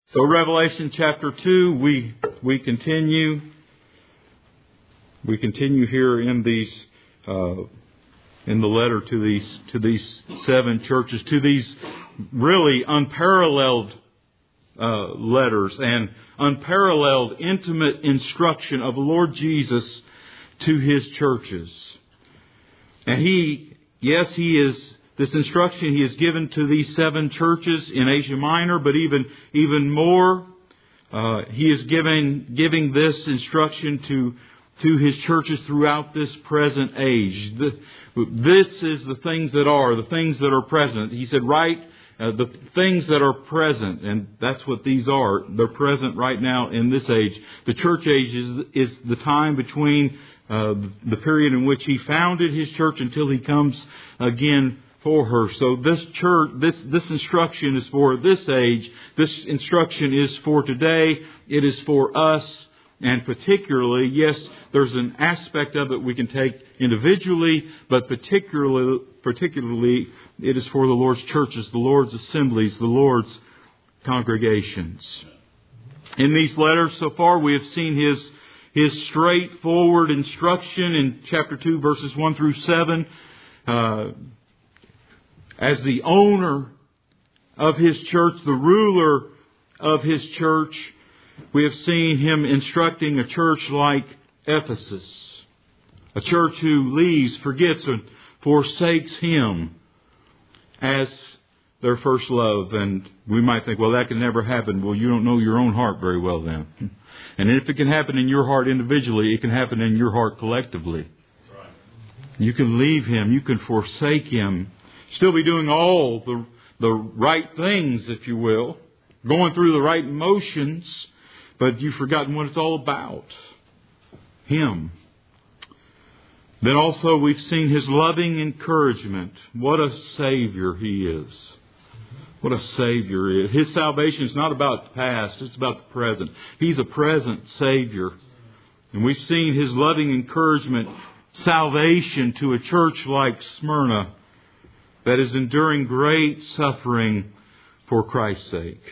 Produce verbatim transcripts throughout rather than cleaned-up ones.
So Revelation chapter two, we we continue. We continue here in these uh, in the letter to these to these seven churches, to these really unparalleled uh, letters and unparalleled intimate instruction of the Lord Jesus to His churches. And He, yes, He is. This instruction He has given to these seven churches in Asia Minor, but even even more, uh, He is giving giving this instruction to to His churches throughout this present age. The, this is the things that are, the things that are present. He said, write uh, the things that are present, and that's what these are. They're present right now in this age. The church age is, is the time between uh, the period in which He founded His church until He comes again for her. So this church, this this instruction is for this age. This instruction is for today. It is for us, and particularly, yes, there's an aspect of it we can take individually, but particularly, particularly, it is for the Lord's churches, the Lord's assemblies, the Lord's congregations. In these letters so far, we have seen His His straightforward instruction in chapter two, verses one through seven. Uh, As the owner of His church, the ruler of His church, we have seen Him instructing a church like Ephesus. A church who leaves, forgets, and forsakes Him as their first love. And we might think, well, that can never happen. Well, you don't know your own heart very well then. And if it can happen in your heart individually, it can happen in your heart collectively. You can leave Him. You can forsake Him. Still be doing all the the right things, if you will, going through the right motions, but you've forgotten what it's all about. Him. Then also we've seen His loving encouragement. What a Savior He is. What a Savior He is. His salvation is not about the past, it's about the present. He's a present Savior. And we've seen His loving encouragement, salvation to a church like Smyrna, that is enduring great suffering for Christ's sake.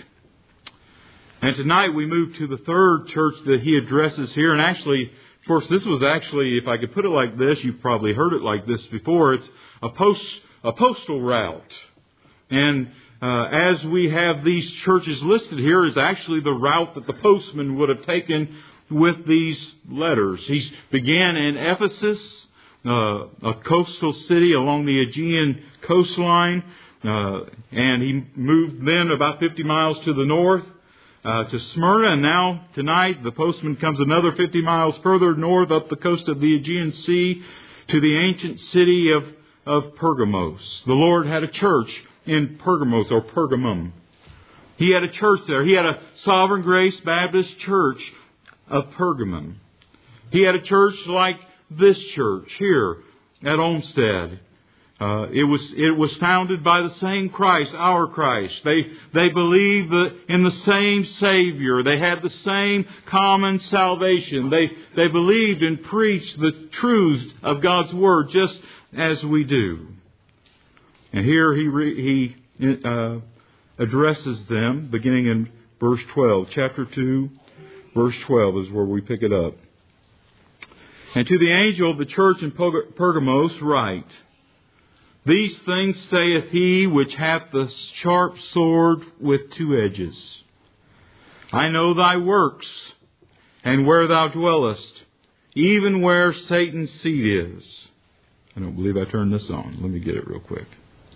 And tonight we move to the third church that He addresses here. And actually, of course, this was actually, if I could put it like this, you've probably heard it like this before. It's a post a postal route. And uh, as we have these churches listed here, is actually the route that the postman would have taken with these letters. He began in Ephesus, Uh, a coastal city along the Aegean coastline, uh, and he moved then about fifty miles to the north uh, to Smyrna, and now tonight the postman comes another fifty miles further north up the coast of the Aegean Sea to the ancient city of, of Pergamos. The Lord had a church in Pergamos, or Pergamum. He had a church there. He had a Sovereign Grace Baptist Church of Pergamum. He had a church like this church here at Olmsted. Uh, it was it was founded by the same Christ, our Christ. They they believed in the same Savior. They had the same common salvation. They they believed and preached the truths of God's Word just as we do. And here he re, he uh, addresses them beginning in verse twelve. Chapter two, verse twelve is where we pick it up. And to the angel of the church in Pergamos write, These things saith He which hath the sharp sword with two edges. I know thy works, and where thou dwellest, even where Satan's seat is. I don't believe I turned this on. Let me get it real quick.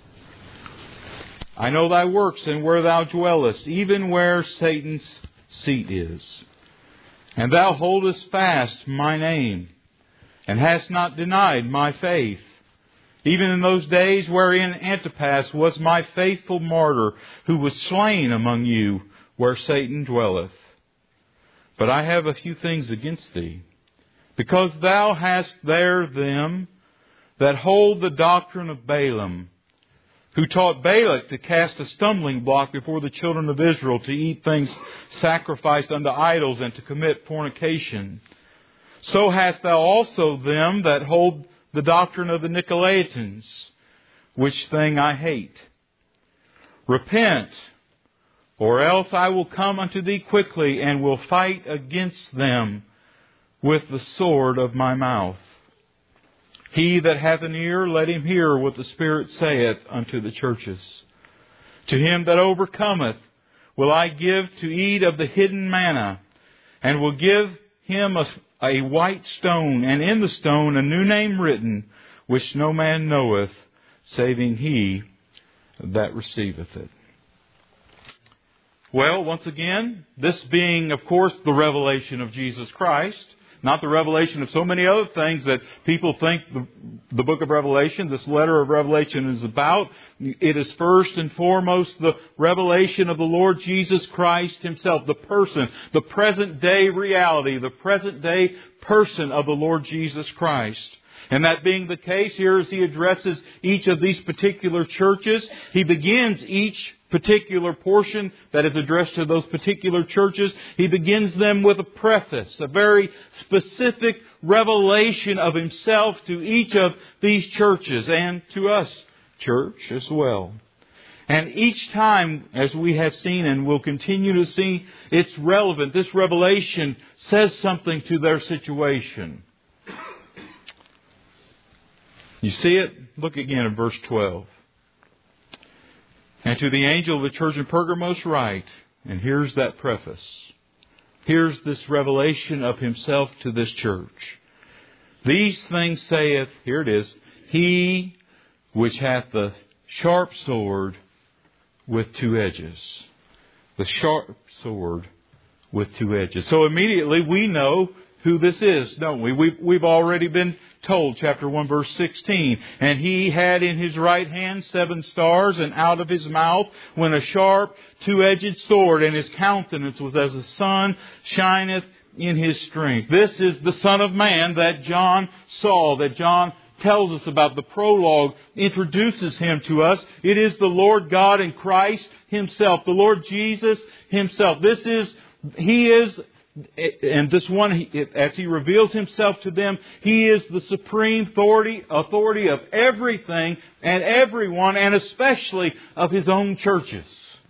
I know thy works, and where thou dwellest, even where Satan's seat is. And thou holdest fast my name, and hast not denied my faith, even in those days wherein Antipas was my faithful martyr, who was slain among you, where Satan dwelleth. But I have a few things against thee, because thou hast there them that hold the doctrine of Balaam, who taught Balak to cast a stumbling block before the children of Israel, to eat things sacrificed unto idols, and to commit fornication. So hast thou also them that hold the doctrine of the Nicolaitans, which thing I hate. Repent, Or else I will come unto thee quickly, and will fight against them with the sword of my mouth. He that hath an ear, let him hear what the Spirit saith unto the churches. To him that overcometh will I give to eat of the hidden manna, and will give him a, a white stone, and in the stone a new name written, which no man knoweth, saving he that receiveth it. Well, once again, this being, of course, the revelation of Jesus Christ, not the revelation of so many other things that people think the, the book of Revelation, this letter of Revelation is about. It is first and foremost the revelation of the Lord Jesus Christ Himself, the person, the present day reality, the present day person of the Lord Jesus Christ. And that being the case, here as He addresses each of these particular churches, He begins each particular portion that is addressed to those particular churches. He begins them with a preface, a very specific revelation of Himself to each of these churches and to us, church, as well. And each time, as we have seen and will continue to see, it's relevant. This revelation says something to their situation. You see it? Look again in verse twelve. And to the angel of the church in Pergamos write, and here's that preface. Here's this revelation of Himself to this church. These things saith, here it is, He which hath the sharp sword with two edges. The sharp sword with two edges. So immediately we know who this is, don't we? We've, we've already been told, chapter one, verse sixteen. And He had in His right hand seven stars, and out of His mouth went a sharp two-edged sword, and His countenance was as the sun shineth in His strength. This is the Son of Man that John saw, that John tells us about. The prologue introduces Him to us. It is the Lord God in Christ Himself, the Lord Jesus Himself. This is, He is... And this one, as He reveals Himself to them, He is the supreme authority, authority of everything and everyone, and especially of His own churches.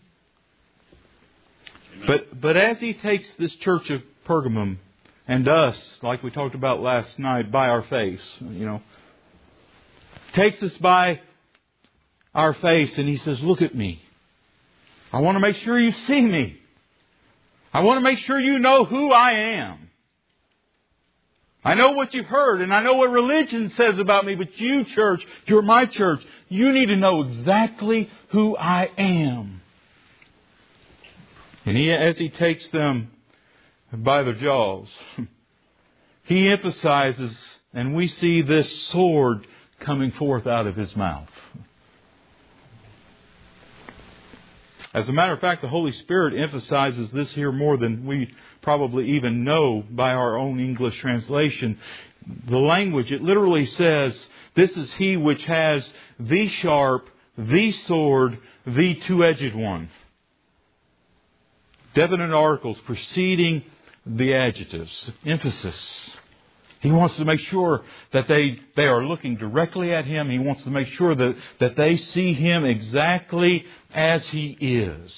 But but as He takes this church of Pergamum and us, like we talked about last night, by our face, you know, takes us by our face and He says, look at me. I want to make sure you see me. I want to make sure you know who I am. I know what you've heard, and I know what religion says about me, but you, church, you're my church. You need to know exactly who I am. And he, as He takes them by their jaws, He emphasizes, and we see this sword coming forth out of His mouth. As a matter of fact, the Holy Spirit emphasizes this here more than we probably even know by our own English translation. The language, it literally says, this is He which has the sharp, the sword, the two-edged one. Definite articles preceding the adjectives. Emphasis. He wants to make sure that they, they are looking directly at Him. He wants to make sure that, that they see Him exactly as He is.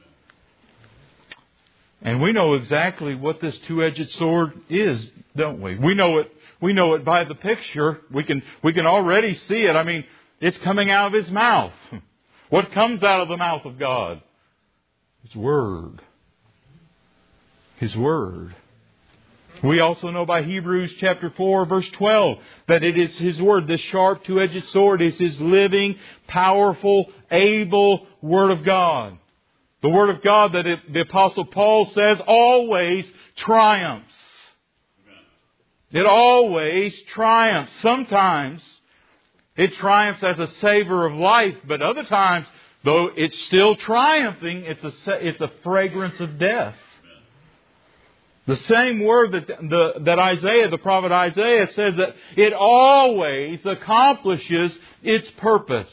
And we know exactly what this two-edged sword is, don't we? We know it, we know it by the picture. We can, we can already see it. I mean, it's coming out of His mouth. What comes out of the mouth of God? His Word. His Word. We also know by Hebrews chapter four, verse twelve, that it is His Word. This sharp two-edged sword is His living, powerful, able Word of God. The Word of God that it, the Apostle Paul says always triumphs. It always triumphs. Sometimes it triumphs as a savor of life, but other times, though it's still triumphing, it's a, it's a fragrance of death. The same word that the, that Isaiah, the prophet Isaiah, says that it always accomplishes its purpose.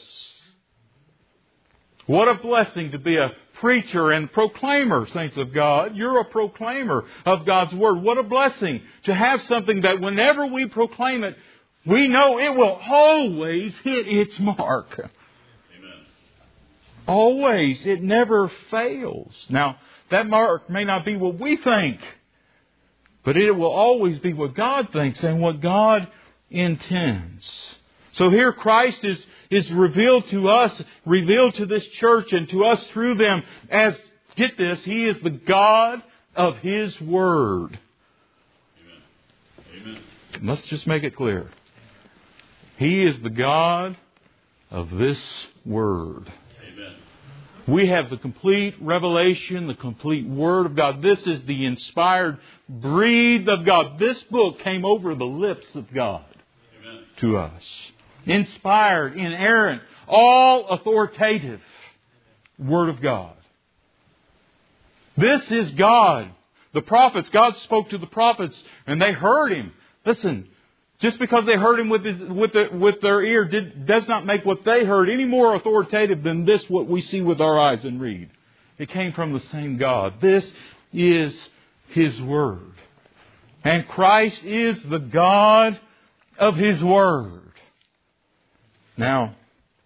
What a blessing to be a preacher and proclaimer, saints of God. You're a proclaimer of God's Word. What a blessing to have something that whenever we proclaim it, we know it will always hit its mark. Always. It never fails. Now, that mark may not be what we think, but it will always be what God thinks and what God intends. So here Christ is, is revealed to us, revealed to this church and to us through them as, get this, He is the God of His Word. Amen. Amen. Let's just make it clear. He is the God of this Word. Amen. We have the complete revelation, the complete Word of God. This is the inspired, breathed of God. This book came over the lips of God. Amen. To us. Inspired, inerrant, all authoritative Word of God. This is God. The prophets, God spoke to the prophets and they heard Him. Listen, just because they heard Him with, his, with, the, with their ear did, does not make what they heard any more authoritative than this, what we see with our eyes and read. It came from the same God. This is His Word. And Christ is the God of His Word. Now,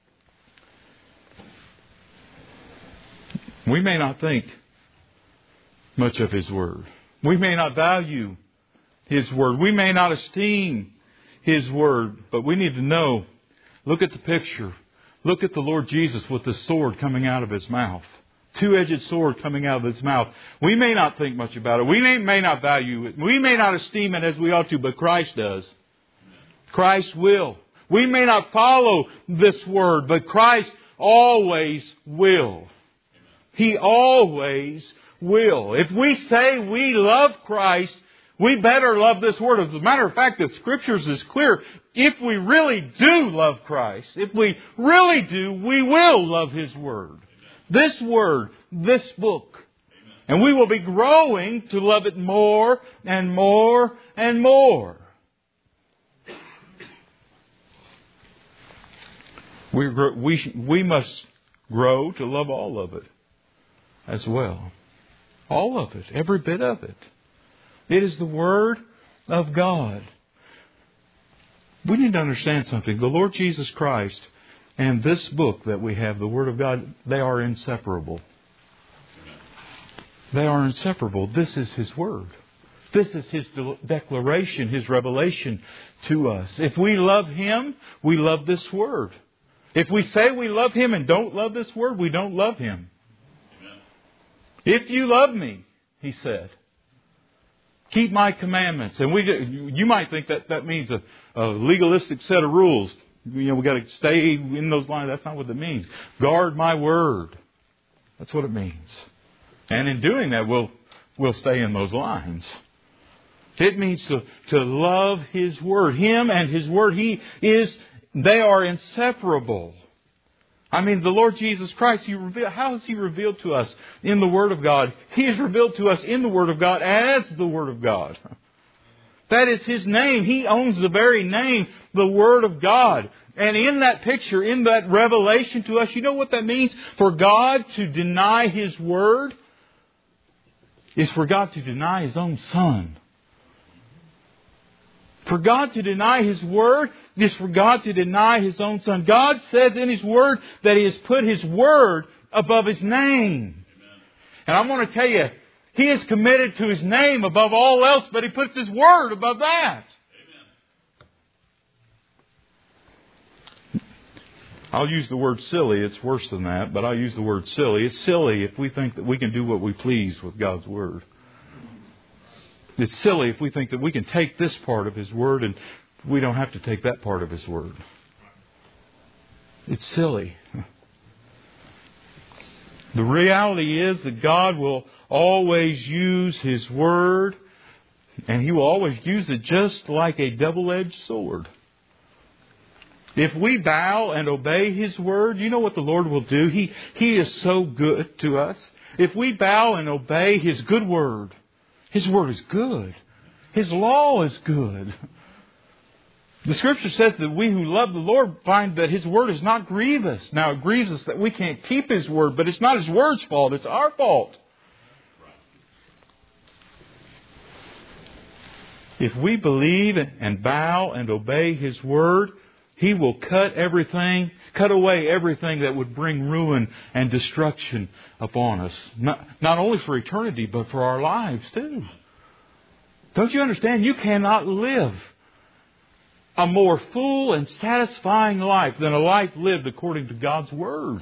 we may not think much of His Word. We may not value His Word. We may not esteem His Word. But we need to know, look at the picture. Look at the Lord Jesus with the sword coming out of His mouth. Two-edged sword coming out of His mouth. We may not think much about it. We may, may not value it. We may not esteem it as we ought to, but Christ does. Christ will. We may not follow this Word, but Christ always will. He always will. If we say we love Christ, we better love this Word. As a matter of fact, the Scriptures is clear. If we really do love Christ, if we really do, we will love His Word. This Word, this book. And we will be growing to love it more and more and more. We, we, we must grow to love all of it as well. All of it. Every bit of it. It is the Word of God. We need to understand something. The Lord Jesus Christ and this book that we have, the Word of God, they are inseparable. They are inseparable. This is His Word. This is His declaration, His revelation to us. If we love Him, we love this Word. If we say we love Him and don't love this Word, we don't love Him. Amen. If you love me, He said, keep my commandments. And we, you might think that that means a, a legalistic set of rules. You know, we got to stay in those lines. That's not what it means. Guard my word. That's what it means. And in doing that, we'll we'll stay in those lines. It means to to love His Word, Him and His Word. He is. They are inseparable. I mean, the Lord Jesus Christ, He revealed, how is He revealed to us in the Word of God? He is revealed to us in the Word of God as the Word of God. That is His name. He owns the very name, the Word of God. And in that picture, in that revelation to us, you know what that means? For God to deny His Word is for God to deny His own Son. For God to deny His Word is for God to deny His own Son. God says in His Word that He has put His Word above His name. Amen. And I want to tell you, He is committed to His name above all else, but He puts His Word above that. Amen. I'll use the word silly. It's worse than that, but I'll use the word silly. It's silly if we think that we can do what we please with God's Word. It's silly if we think that we can take this part of His Word and we don't have to take that part of His Word. It's silly. The reality is that God will always use His Word, and He will always use it just like a double-edged sword. If we bow and obey His Word, you know what the Lord will do? He, he is so good to us. If we bow and obey His good Word, His Word is good. His law is good. The Scripture says that we who love the Lord find that His Word is not grievous. Now, it grieves us that we can't keep His Word, but it's not His Word's fault. It's our fault. If we believe and bow and obey His Word, He will cut everything, cut away everything that would bring ruin and destruction upon us. Not, not only for eternity, but for our lives too. Don't you understand? You cannot live a more full and satisfying life than a life lived according to God's Word.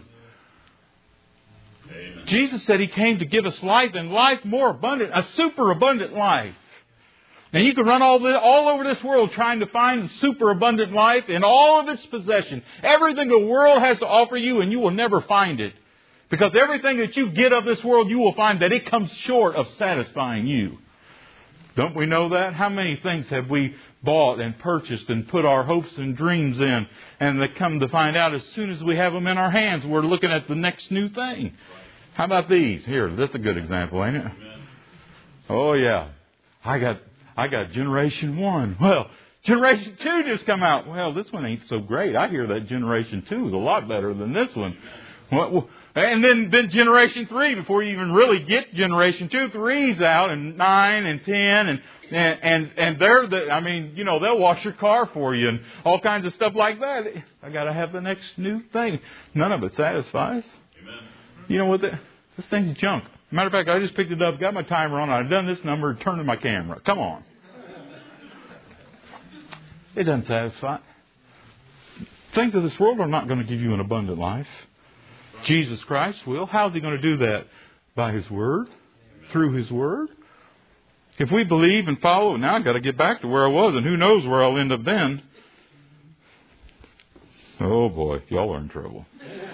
Amen. Jesus said He came to give us life, and life more abundant, a super abundant life. And you can run all, the, all over this world trying to find super abundant life in all of its possession. Everything the world has to offer you, and you will never find it. Because everything that you get of this world, you will find that it comes short of satisfying you. Don't we know that? How many things have we bought and purchased and put our hopes and dreams in, and they come to find out as soon as we have them in our hands, we're looking at the next new thing. How about these? Here, that's a good example, ain't it? Oh yeah. I got I got Generation one. Well, Generation two just come out. Well, this one ain't so great. I hear that Generation two is a lot better than this one. Well, and then, then Generation three, before you even really get Generation two, three's out, and nine and ten, and and and, and they're the, I mean, you know, they'll wash your car for you and all kinds of stuff like that. I got to have the next new thing. None of it satisfies. Amen. You know what? The, this thing's junk. Matter of fact, I just picked it up, got my timer on, I've done this number, and turned to my camera. Come on. It doesn't satisfy. Things of this world are not going to give you an abundant life. Jesus Christ will. How's He going to do that? By His Word. Through His Word. If we believe and follow, now I've got to get back to where I was, and who knows where I'll end up then. Oh boy, y'all are in trouble.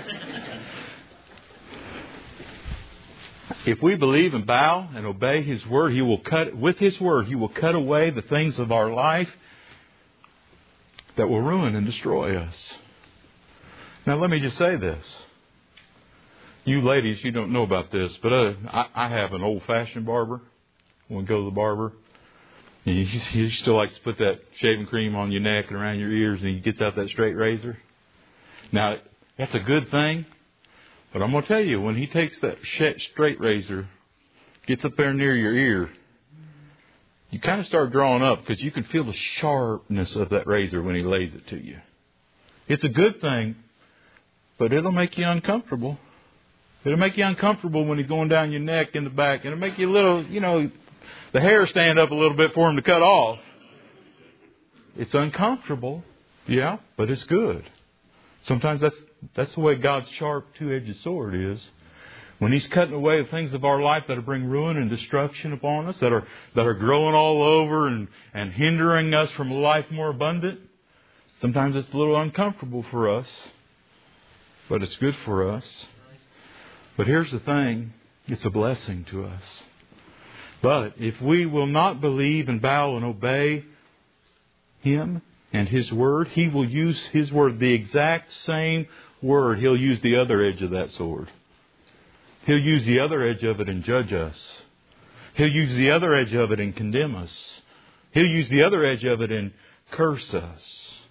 If we believe and bow and obey His Word, He will cut, with His Word, He will cut away the things of our life that will ruin and destroy us. Now let me just say this. You ladies, you don't know about this, but uh, I, I have an old-fashioned barber. When we go to the barber, and he, he still likes to put that shaving cream on your neck and around your ears, and he gets out that straight razor. Now, that's a good thing, but I'm going to tell you, when he takes that straight razor, gets up there near your ear, you kind of start drawing up because you can feel the sharpness of that razor when he lays it to you. It's a good thing, but it'll make you uncomfortable. It'll make you uncomfortable when he's going down your neck in the back. It'll make you a little, you know, the hair stand up a little bit for him to cut off. It's uncomfortable, yeah, but it's good. Sometimes that's that's the way God's sharp two-edged sword is. When He's cutting away the things of our life that bring ruin and destruction upon us, that are that are growing all over and, and hindering us from a life more abundant, sometimes it's a little uncomfortable for us, but it's good for us. But here's the thing, it's a blessing to us. But if we will not believe and bow and obey Him and His Word, He will use His Word, the exact same Word. He'll use the other edge of that sword. He'll use the other edge of it and judge us. He'll use the other edge of it and condemn us. He'll use the other edge of it and curse us.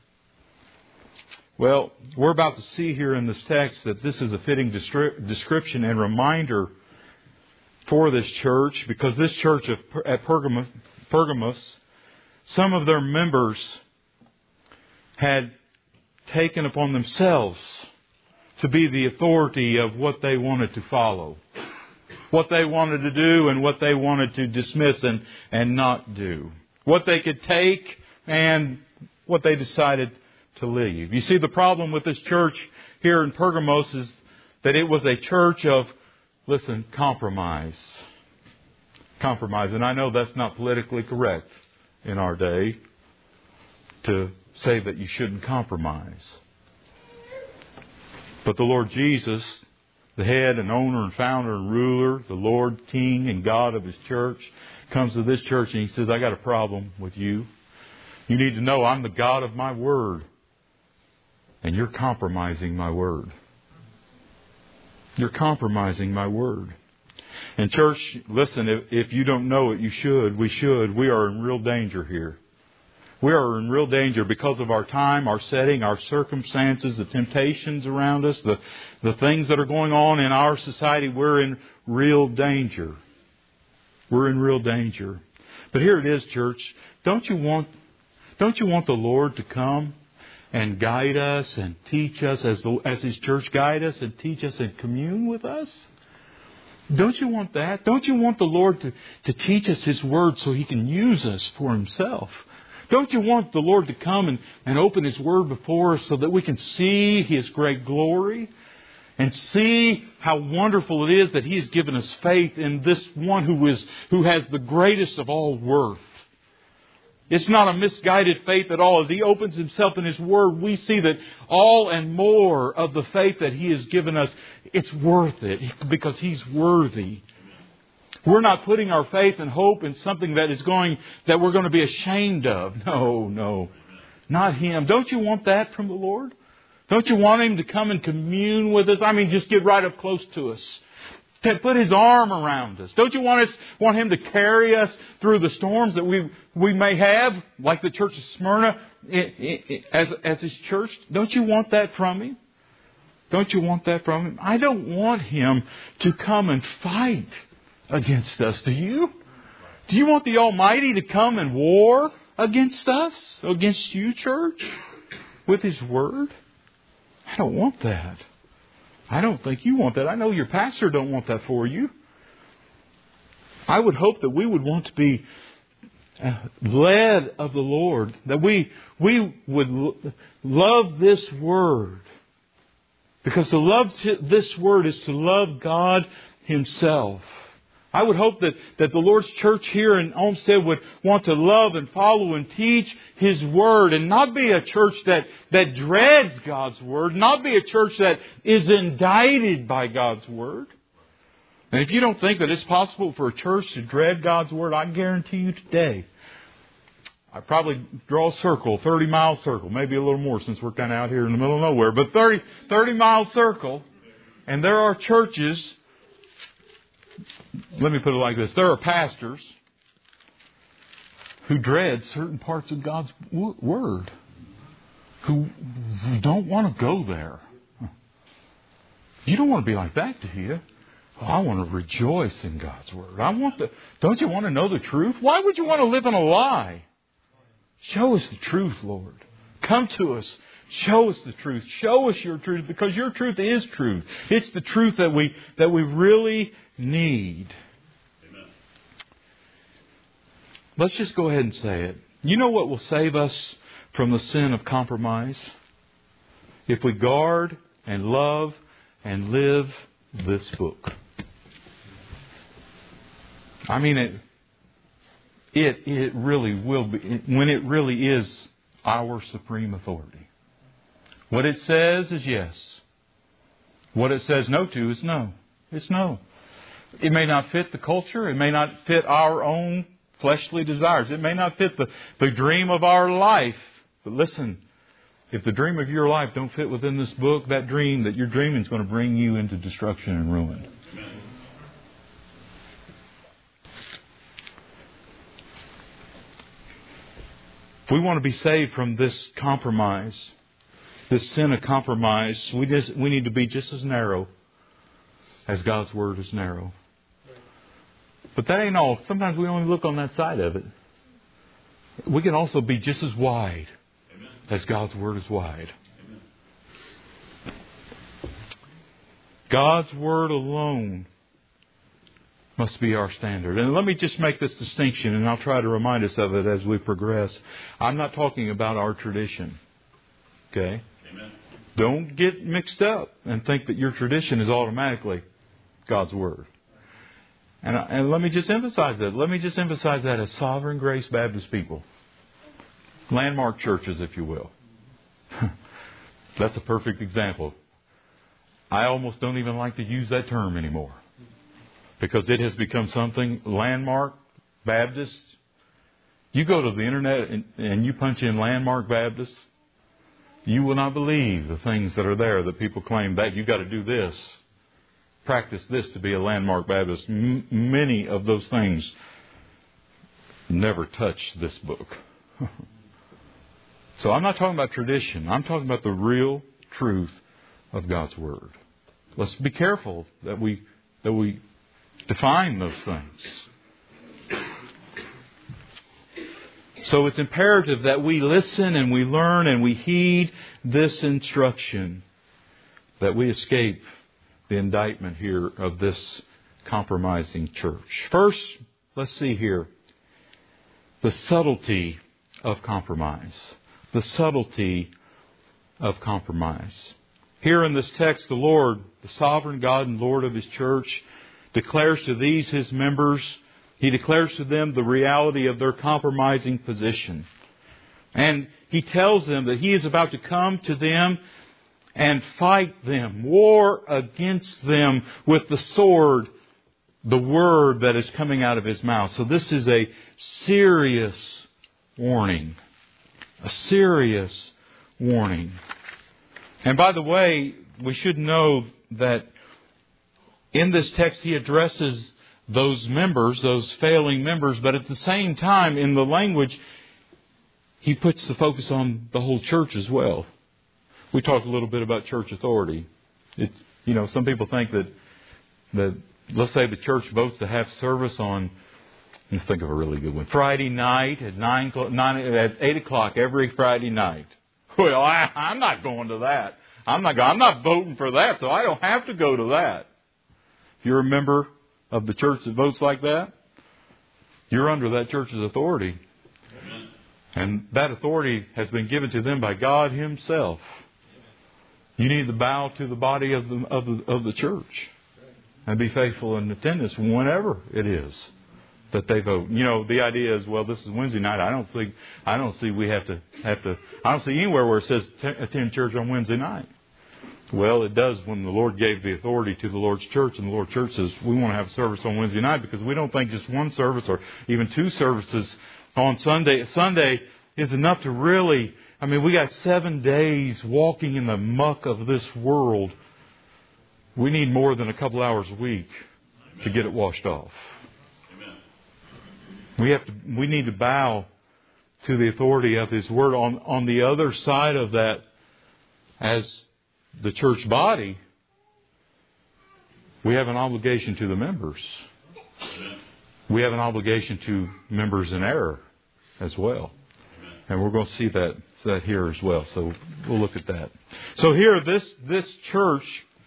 Well, we're about to see here in this text that this is a fitting description and reminder for this church, because this church of, at Pergamos, Pergamos, some of their members had taken upon themselves to be the authority of what they wanted to follow, what they wanted to do and what they wanted to dismiss and, and not do, what they could take and what they decided to leave. You see, the problem with this church here in Pergamos is that it was a church of, listen, compromise. Compromise. And I know that's not politically correct in our day to say that you shouldn't compromise. But the Lord Jesus, the head and owner and founder and ruler, the Lord, King and God of His church, comes to this church and He says, I got a problem with you. You need to know I'm the God of my Word. And you're compromising my Word. You're compromising my Word. And church, listen, if, if you don't know it, you should. We should. We are in real danger here. We are in real danger because of our time, our setting, our circumstances, the temptations around us, the, the things that are going on in our society. We're in real danger. We're in real danger. But here it is, church. Don't you want, don't you want the Lord to come and guide us and teach us as the, as His church guide us and teach us and commune with us? Don't you want that? Don't you want the Lord to, to teach us His Word so He can use us for Himself? Don't you want the Lord to come and, and open His Word before us so that we can see His great glory and see how wonderful it is that He has given us faith in this one who is who has the greatest of all worth? It's not a misguided faith at all. As He opens Himself in His Word, we see that all and more of the faith that He has given us, it's worth it because He's worthy. We're not putting our faith and hope in something that is going, that we're going to be ashamed of. No, no, not Him. Don't you want that from the Lord? Don't you want Him to come and commune with us? I mean, just get right up close to us. To put His arm around us. Don't you want us want Him to carry us through the storms that we we may have, like the church of Smyrna, as as His church? Don't you want that from Him? Don't you want that from Him? I don't want Him to come and fight against us. Do you? Do you want the Almighty to come and war against us, against you, church, with His Word? I don't want that. I don't think you want that. I know your pastor don't want that for you. I would hope that we would want to be led of the Lord, that we we would love this Word. Because to love this Word is to love God Himself. I would hope that, that the Lord's church here in Olmsted would want to love and follow and teach His Word and not be a church that, that dreads God's Word, not be a church that is indicted by God's Word. And if you don't think that it's possible for a church to dread God's Word, I guarantee you today, I probably draw a circle, thirty mile circle, maybe a little more since we're kind of out here in the middle of nowhere, but thirty, thirty mile circle, and there are churches. Let me put it like this. There are pastors who dread certain parts of God's Word, who don't want to go there. You don't want to be like that, do you? Oh, I want to rejoice in God's Word. I want to. Don't you want to know the truth? Why would you want to live in a lie? Show us the truth, Lord. Come to us. Show us the truth. Show us your truth, because your truth is truth. It's the truth that we that we really need. Amen. Let's just go ahead and say it. You know what will save us from the sin of compromise? If we guard and love and live this book. I mean, it it it really will be, when it really is our supreme authority. What it says is yes. What it says no to is no. It's no. It may not fit the culture. It may not fit our own fleshly desires. It may not fit the, the dream of our life. But listen, if the dream of your life don't fit within this book, that dream that you're dreaming is going to bring you into destruction and ruin. Amen. If we want to be saved from this compromise, this sin of compromise, we just we need to be just as narrow as God's Word is narrow. But that ain't all. Sometimes we only look on that side of it. We can also be just as wide Amen. as God's Word is wide. Amen. God's Word alone must be our standard. And let me just make this distinction, and I'll try to remind us of it as we progress. I'm not talking about our tradition. Okay? Amen. Don't get mixed up and think that your tradition is automatically God's Word. And, and let me just emphasize that. Let me just emphasize that as Sovereign Grace Baptist people. Landmark churches, if you will. That's a perfect example. I almost don't even like to use that term anymore. Because it has become something, Landmark Baptist. You go to the internet and, and you punch in Landmark Baptist. You will not believe the things that are there that people claim that you've got to do this. Practice this to be a Landmark Baptist. M- many of those things never touch this book. So I'm not talking about tradition. I'm talking about the real truth of God's Word. Let's be careful that we that we define those things. So it's imperative that we listen and we learn and we heed this instruction, that we escape the indictment here of this compromising church. First, let's see here the subtlety of compromise. The subtlety of compromise. Here in this text, the Lord, the sovereign God and Lord of His church, declares to these His members, He declares to them the reality of their compromising position. And He tells them that He is about to come to them and fight them, war against them with the sword, the word that is coming out of His mouth. So this is a serious warning. A serious warning. And by the way, we should know that in this text He addresses those members, those failing members, but at the same time in the language He puts the focus on the whole church as well. We talked a little bit about church authority. It's, you know, some people think that, that let's say the church votes to have service on, let's think of a really good one, Friday night at nine, nine at eight o'clock every Friday night. Well, I, I'm not going to that. I'm not. I'm not voting for that, so I don't have to go to that. If you're a member of the church that votes like that, you're under that church's authority, Amen. And that authority has been given to them by God Himself. You need to bow to the body of the of the, of the church and be faithful in attendance whenever it is that they vote. You know, the idea is, well, this is Wednesday night. I don't think, I don't see we have to have to. I don't see anywhere where it says attend church on Wednesday night. Well, it does when the Lord gave the authority to the Lord's church, and the Lord's church says we want to have service on Wednesday night because we don't think just one service or even two services on Sunday. Sunday is enough to really. I mean, we got seven days walking in the muck of this world. We need more than a couple hours a week Amen. To get it washed off. We have to. We need to bow to the authority of His Word. On on the other side of that, as the church body, we have an obligation to the members. We have an obligation to members in error as well, and we're going to see that that here as well. So we'll look at that. So here, this this church,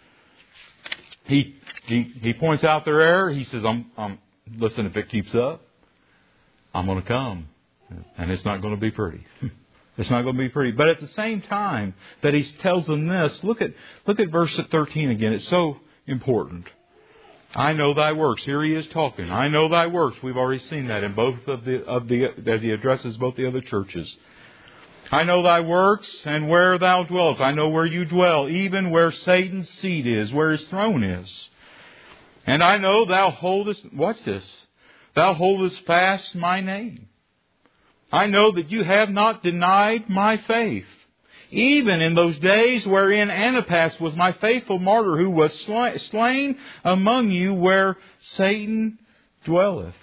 he he he points out their error. He says, "I'm I'm listen. If it keeps up, I'm going to come, and it's not going to be pretty. It's not going to be pretty." But at the same time that He tells them this, look at look at verse thirteen again. It's so important. I know thy works. Here He is talking. I know thy works. We've already seen that in both of the of the as He addresses both the other churches. I know thy works and where thou dwellest. I know where you dwell, even where Satan's seat is, where his throne is. And I know thou holdest. Watch this. Thou holdest fast my name. I know that you have not denied my faith, even in those days wherein Antipas was my faithful martyr, who was slain among you where Satan dwelleth.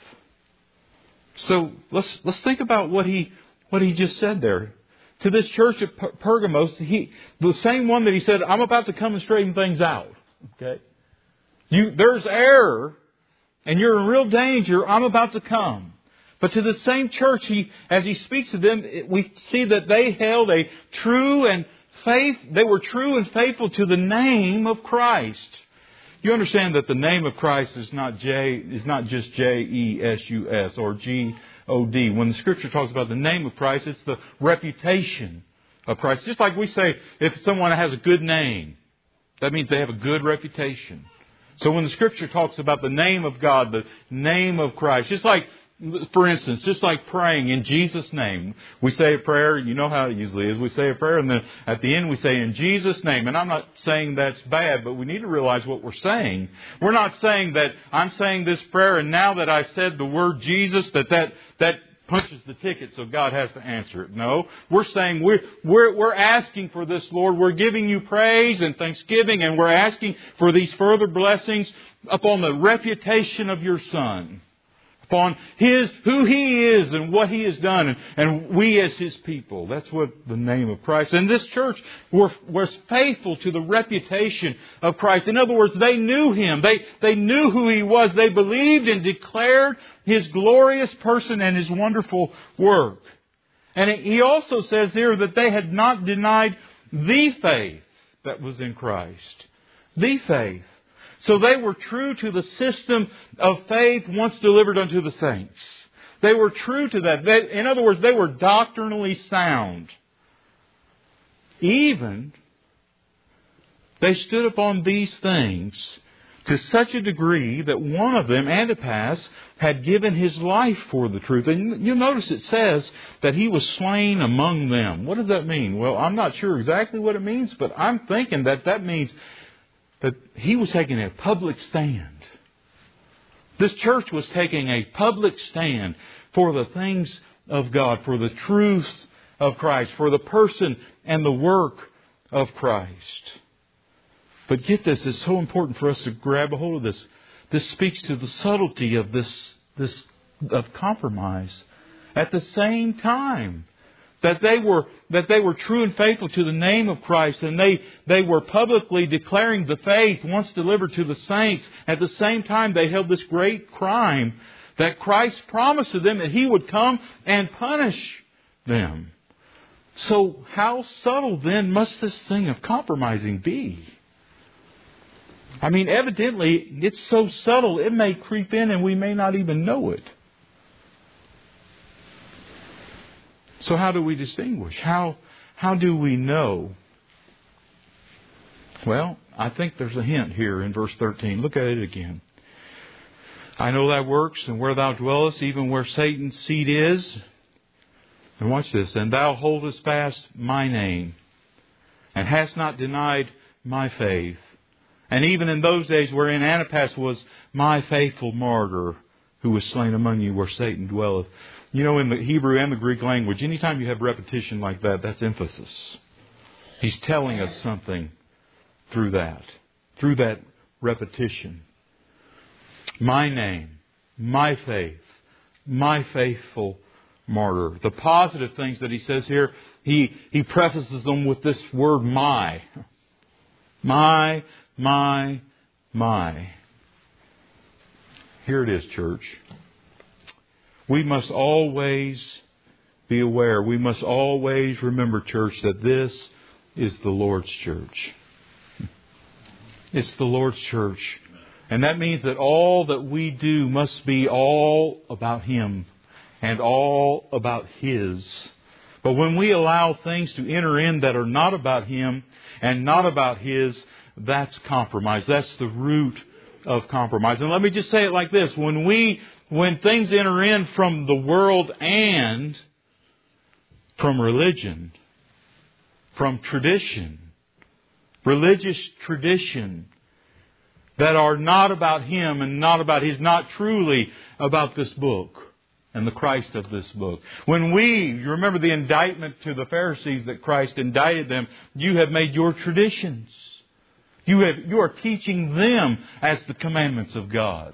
So let's let's think about what he what he just said there. To this church at Pergamos, he the same one that He said, I'm about to come and straighten things out. Okay, you there's error. And you're in real danger. I'm about to come. But to the same church, he, as He speaks to them, we see that they held a true and faith. They were true and faithful to the name of Christ. You understand that the name of Christ is not J, is not just J E S U S or G O D. When the Scripture talks about the name of Christ, it's the reputation of Christ. Just like we say, if someone has a good name, that means they have a good reputation. So when the Scripture talks about the name of God, the name of Christ, just like, for instance, just like praying in Jesus' name, we say a prayer, you know how it usually is, we say a prayer and then at the end we say in Jesus' name. And I'm not saying that's bad, but we need to realize what we're saying. We're not saying that I'm saying this prayer and now that I said the word Jesus, that that, that punches the ticket so God has to answer it. No, we're saying we're, we're, we're asking for this, Lord. We're giving you praise and thanksgiving, and we're asking for these further blessings upon the reputation of your Son, upon His, who He is and what He has done, and, and we as His people. That's what the name of Christ. And this church were, was faithful to the reputation of Christ. In other words, they knew Him. They, they knew who He was. They believed and declared His glorious person and His wonderful work. And He also says here that they had not denied the faith that was in Christ. The faith. So they were true to the system of faith once delivered unto the saints. They were true to that. They, in other words, they were doctrinally sound. Even they stood upon these things to such a degree that one of them, Antipas, had given his life for the truth. And you'll notice it says that he was slain among them. What does that mean? Well, I'm not sure exactly what it means, but I'm thinking that that means that he was taking a public stand. This church was taking a public stand for the things of God, for the truth of Christ, for the person and the work of Christ. But get this, it's so important for us to grab a hold of this. This speaks to the subtlety of this, this of compromise. At the same time that they were that they were true and faithful to the name of Christ, and they, they were publicly declaring the faith once delivered to the saints, at the same time they held this great crime that Christ promised to them that He would come and punish them. So how subtle then must this thing of compromising be? I mean, evidently, it's so subtle, it may creep in and we may not even know it. So how do we distinguish? How, how do we know? Well, I think there's a hint here in verse thirteen. Look at it again. I know thy works and where thou dwellest, even where Satan's seat is. And watch this. And thou holdest fast my name, and hast not denied my faith. And even in those days wherein Antipas was my faithful martyr, who was slain among you where Satan dwelleth. You know, in the Hebrew and the Greek language, anytime you have repetition like that, that's emphasis. He's telling us something through that, through that repetition. My name, my faith, my faithful martyr. The positive things that he says here, he, he prefaces them with this word my. My, my, my. Here it is, church. We must always be aware. We must always remember, church, that this is the Lord's church. It's the Lord's church. And that means that all that we do must be all about Him and all about His. But when we allow things to enter in that are not about Him and not about His, that's compromise. That's the root of compromise. And let me just say it like this. When we, when things enter in from the world and from religion, from tradition, religious tradition, that are not about Him and not about His, not truly about this book and the Christ of this book. When we, you remember the indictment to the Pharisees that Christ indicted them, you have made your traditions. You have, you are teaching them as the commandments of God.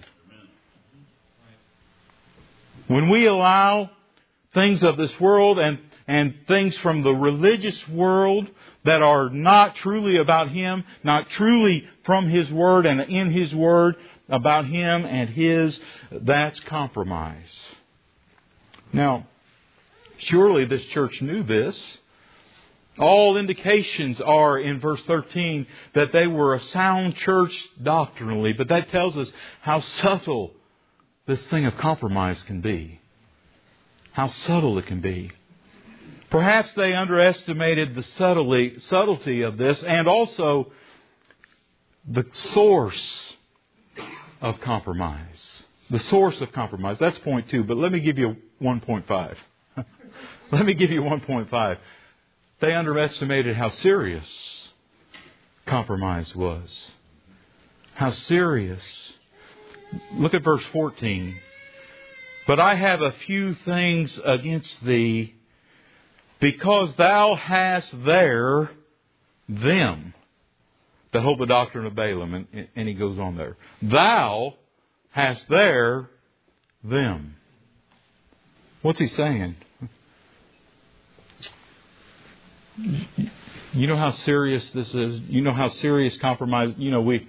When we allow things of this world and, and things from the religious world that are not truly about Him, not truly from His Word and in His Word about Him and His, that's compromise. Now, surely this church knew this. All indications are in verse thirteen that they were a sound church doctrinally, but that tells us how subtle this thing of compromise can be. How subtle it can be. Perhaps they underestimated the subtlety, subtlety of this and also the source of compromise. The source of compromise. That's point two, but let me give you one point five. Let me give you one point five. They underestimated how serious compromise was. How serious. Look at verse fourteen. But I have a few things against thee, because thou hast there them that hold the doctrine of Balaam. And, and he goes on there. Thou hast there them. What's he saying? You know how serious this is? You know how serious compromise... You know, we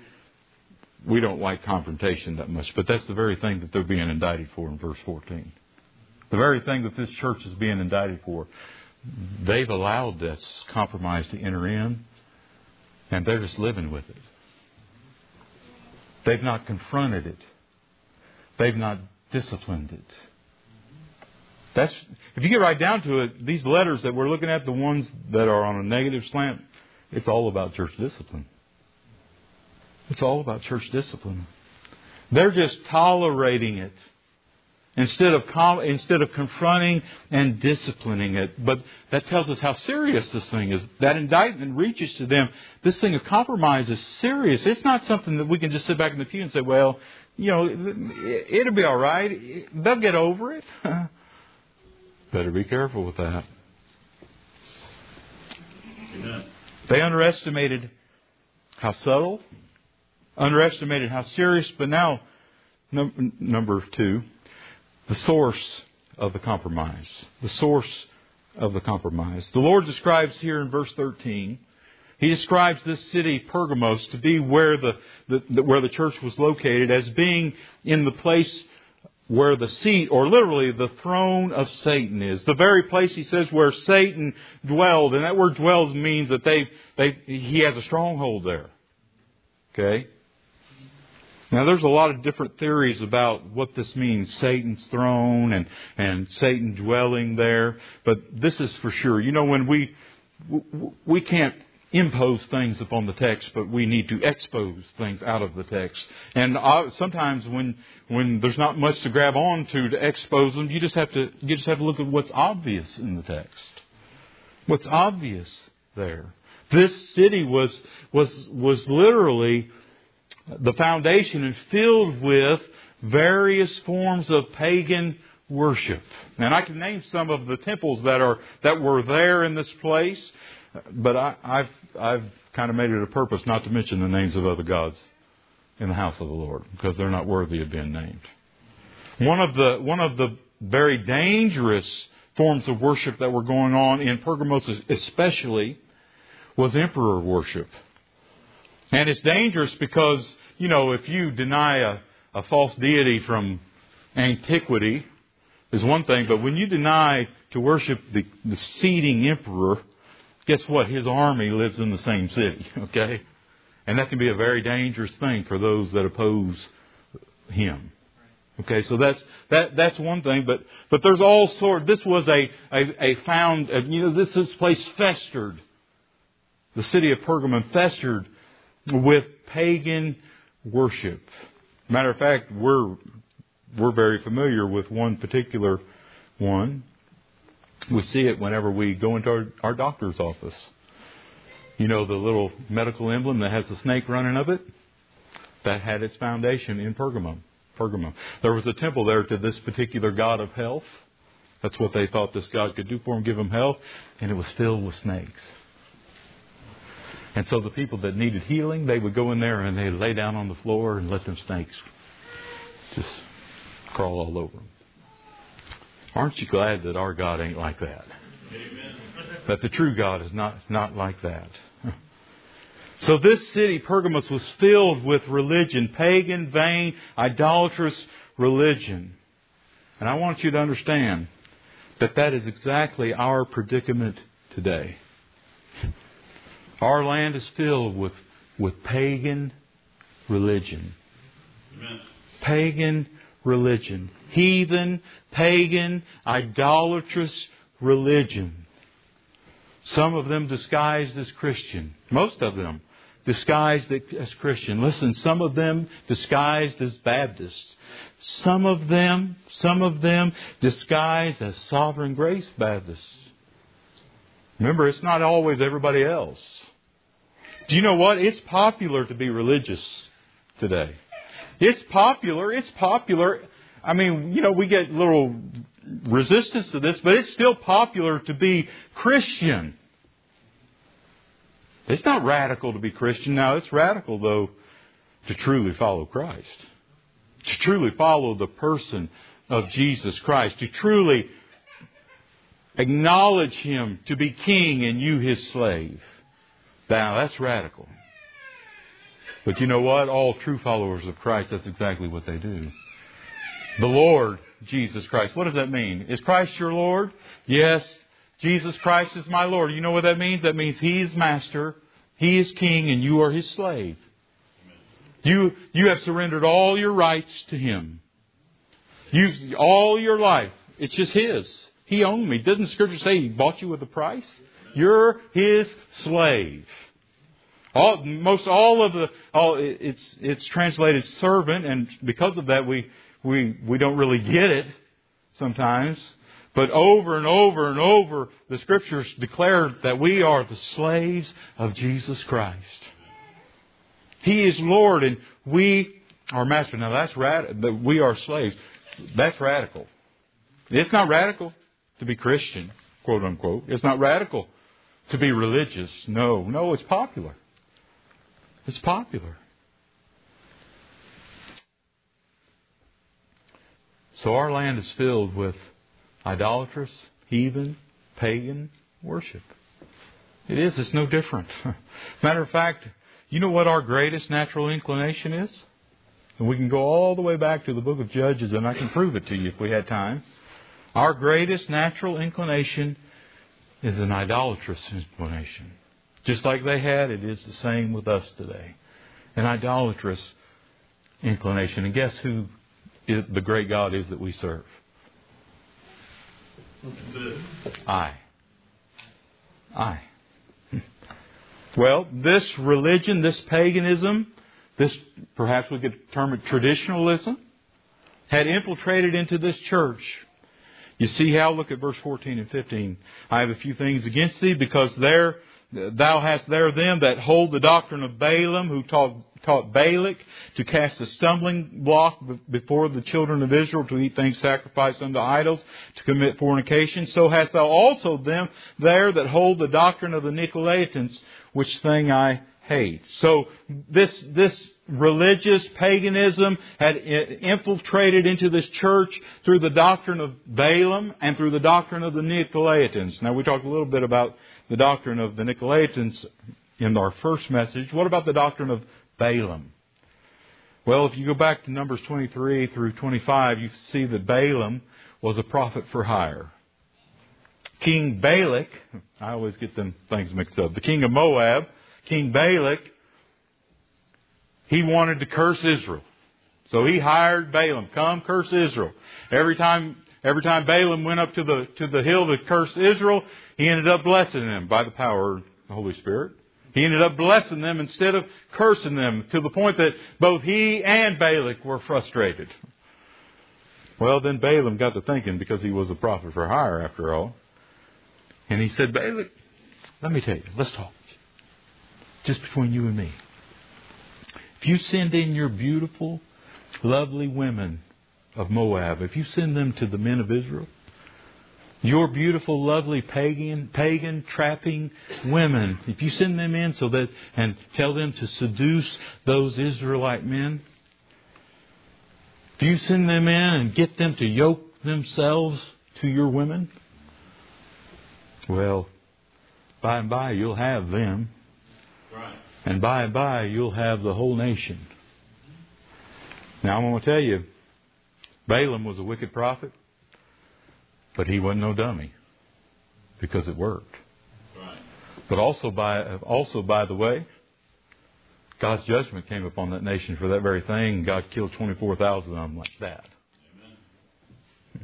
we don't like confrontation that much, but that's the very thing that they're being indicted for in verse fourteen. The very thing that this church is being indicted for. They've allowed this compromise to enter in, and they're just living with it. They've not confronted it. They've not disciplined it. That's, if you get right down to it, these letters that we're looking at, the ones that are on a negative slant, it's all about church discipline. It's all about church discipline. They're just tolerating it instead of instead of confronting and disciplining it. But that tells us how serious this thing is. That indictment reaches to them. This thing of compromise is serious. It's not something that we can just sit back in the pew and say, well, you know, it'll be all right. They'll get over it. Better be careful with that. Amen. They underestimated how subtle, underestimated how serious, but now, num- number two, the source of the compromise. The source of the compromise. The Lord describes here in verse thirteen, He describes this city, Pergamos, to be where the, the, the where the church was located, as being in the place where the seat, or literally the throne of Satan is. The very place, he says, where Satan dwelled. And that word dwells means that they, they he has a stronghold there. Okay? Now, there's a lot of different theories about what this means, Satan's throne and, and Satan dwelling there. But this is for sure. You know, when we we can't impose things upon the text, but we need to expose things out of the text. And sometimes when when there's not much to grab on to to expose them, you just have to you just have to look at what's obvious in the text. What's obvious there. This city was was was literally the foundation and filled with various forms of pagan worship. And I can name some of the temples that are that were there in this place. But I, I've I've kind of made it a purpose not to mention the names of other gods in the house of the Lord, because they're not worthy of being named. One of the one of the very dangerous forms of worship that were going on in Pergamos especially was emperor worship. And it's dangerous because, you know, if you deny a, a false deity from antiquity is one thing, but when you deny to worship the, the seating emperor, guess what? His army lives in the same city, okay? And that can be a very dangerous thing for those that oppose him. Okay, so that's that that's one thing, but but there's all sort. This was a a, a found. You know, this this place festered. The city of Pergamum festered with pagan worship. Matter of fact, we're we're very familiar with one particular one. We see it whenever we go into our, our doctor's office. You know, the little medical emblem that has the snake running up it? That had its foundation in Pergamum. Pergamum. There was a temple there to this particular god of health. That's what they thought this god could do for them, give them health. And it was filled with snakes. And so the people that needed healing, they would go in there and they'd lay down on the floor and let them snakes just crawl all over them. Aren't you glad that our God ain't like that? Amen. That the true God is not, not like that. So this city, Pergamos, was filled with religion, pagan, vain, idolatrous religion. And I want you to understand that that is exactly our predicament today. Our land is filled with, with pagan religion. Amen. Pagan religion. Heathen, pagan, idolatrous religion. Some of them disguised as Christian. Most of them disguised as Christian. Listen, some of them disguised as Baptists. Some of them, some of them disguised as Sovereign Grace Baptists. Remember, it's not always everybody else. Do you know what? It's popular to be religious today. It's popular. It's popular. I mean, you know, we get little resistance to this, but it's still popular to be Christian. It's not radical to be Christian. Now, it's radical, though, to truly follow Christ. To truly follow the person of Jesus Christ. To truly acknowledge Him to be King and you His slave. Now, that's radical. But you know what? All true followers of Christ, that's exactly what they do. The Lord Jesus Christ. What does that mean? Is Christ your Lord? Yes, Jesus Christ is my Lord. You know what that means? That means He is Master, He is King, and you are His slave. You, you have surrendered all your rights to Him. You, all your life, it's just His. He owned me. Doesn't the Scripture say He bought you with a price? You're His slave. All, most all of the, all, it's, it's translated servant, and because of that we, we, we don't really get it sometimes. But over and over and over, the Scriptures declare that we are the slaves of Jesus Christ. He is Lord and we are Master. Now that's radical. We are slaves. That's radical. It's not radical to be Christian, quote unquote. It's not radical to be religious. No, no, it's popular. It's popular. So our land is filled with idolatrous, heathen, pagan worship. It is. It's no different. Matter of fact, you know what our greatest natural inclination is? And we can go all the way back to the book of Judges, and I can prove it to you if we had time. Our greatest natural inclination is an idolatrous inclination. Just like they had, it is the same with us today. An idolatrous inclination. And guess who the great God is that we serve? I. I. Well, this religion, this paganism, this perhaps we could term it traditionalism, had infiltrated into this church. You see how? Look at verse fourteen and fifteen. I have a few things against thee, because there thou hast there them that hold the doctrine of Balaam, who taught, taught Balak to cast a stumbling block before the children of Israel, to eat things sacrificed unto idols, to commit fornication. So hast thou also them there that hold the doctrine of the Nicolaitans, which thing I hate. So this this religious paganism had infiltrated into this church through the doctrine of Balaam and through the doctrine of the Nicolaitans. Now we talked a little bit about the doctrine of the Nicolaitans in our first message. What about the doctrine of Balaam? Well, if you go back to Numbers twenty-three through twenty-five, you see that Balaam was a prophet for hire. King Balak, I always get them things mixed up. The king of Moab, King Balak, he wanted to curse Israel. So he hired Balaam, come curse Israel. Every time every time Balaam went up to the to the hill to curse Israel, he ended up blessing them by the power of the Holy Spirit. He ended up blessing them instead of cursing them, to the point that both he and Balak were frustrated. Well, then Balaam got to thinking, because he was a prophet for hire after all. And he said, Balak, let me tell you, let's talk. Just between you and me. If you send in your beautiful, lovely women of Moab, if you send them to the men of Israel, your beautiful, lovely pagan, pagan trapping women, if you send them in so that and tell them to seduce those Israelite men, if you send them in and get them to yoke themselves to your women, well, by and by you'll have them. Right. And by and by you'll have the whole nation. Now I'm going to tell you, Balaam was a wicked prophet, but he wasn't no dummy, because it worked. Right. But also by also by the way, God's judgment came upon that nation for that very thing. God killed twenty-four thousand of them like that. Amen.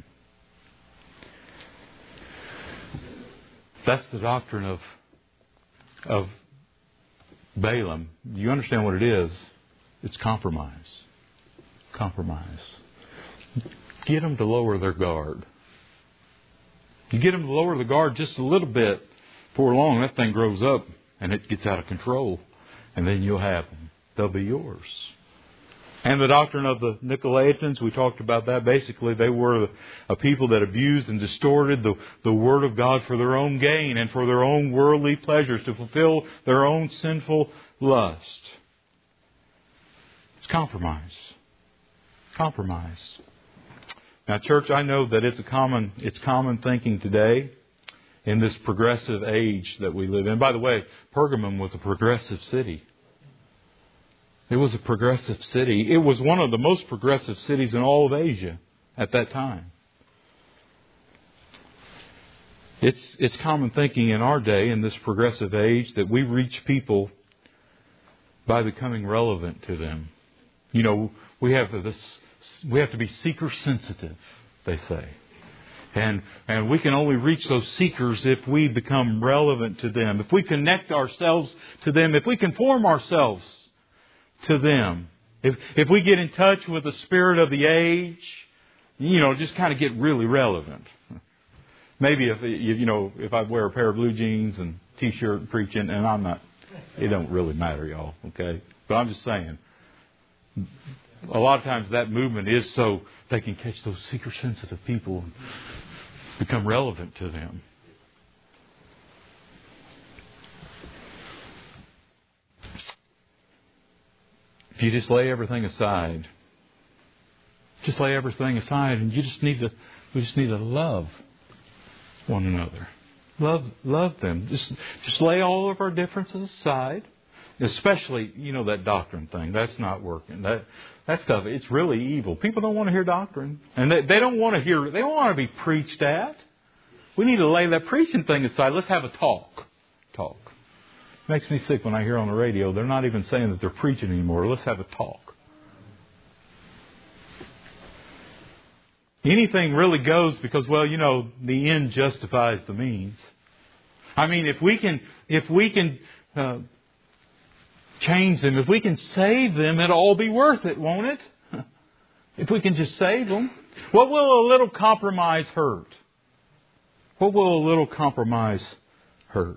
That's the doctrine of of Balaam. You understand what it is? It's compromise. Compromise. Get them to lower their guard. You get them to lower the guard just a little bit, before long that thing grows up and it gets out of control. And then you'll have them. They'll be yours. And the doctrine of the Nicolaitans, we talked about that. Basically, they were a people that abused and distorted the, the Word of God for their own gain and for their own worldly pleasures, to fulfill their own sinful lust. It's compromise. Compromise. Now, church, I know that it's a common, it's common thinking today in this progressive age that we live in. By the way, Pergamum was a progressive city. It was a progressive city. It was one of the most progressive cities in all of Asia. at that time. It's, it's common thinking in our day, in this progressive age, that we reach people by becoming relevant to them. You know, we have this, we have to be seeker sensitive, they say. And, and we can only reach those seekers if we become relevant to them. If we connect ourselves to them. If we conform ourselves to them. If, if we get in touch with the spirit of the age, you know, just kind of get really relevant. Maybe if, you know, if I wear a pair of blue jeans and t-shirt and preaching, and I'm not, it don't really matter, y'all, okay? But I'm just saying, a lot of times that movement is so they can catch those seeker-sensitive people and become relevant to them. If you just lay everything aside, just lay everything aside, and you just need to, we just need to love one another. Love, love them. Just, just lay all of our differences aside. Especially, you know, that doctrine thing. That's not working. That, that stuff, it's really evil. People don't want to hear doctrine. And they, they don't want to hear, they don't want to be preached at. We need to lay that preaching thing aside. Let's have a talk. Talk. Makes me sick when I hear on the radio, they're not even saying that they're preaching anymore. Let's have a talk. Anything really goes because, well, you know, the end justifies the means. I mean, if we can, if we can uh, change them, if we can save them, it'll all be worth it, won't it? If we can just save them. What will a little compromise hurt? What will a little compromise hurt?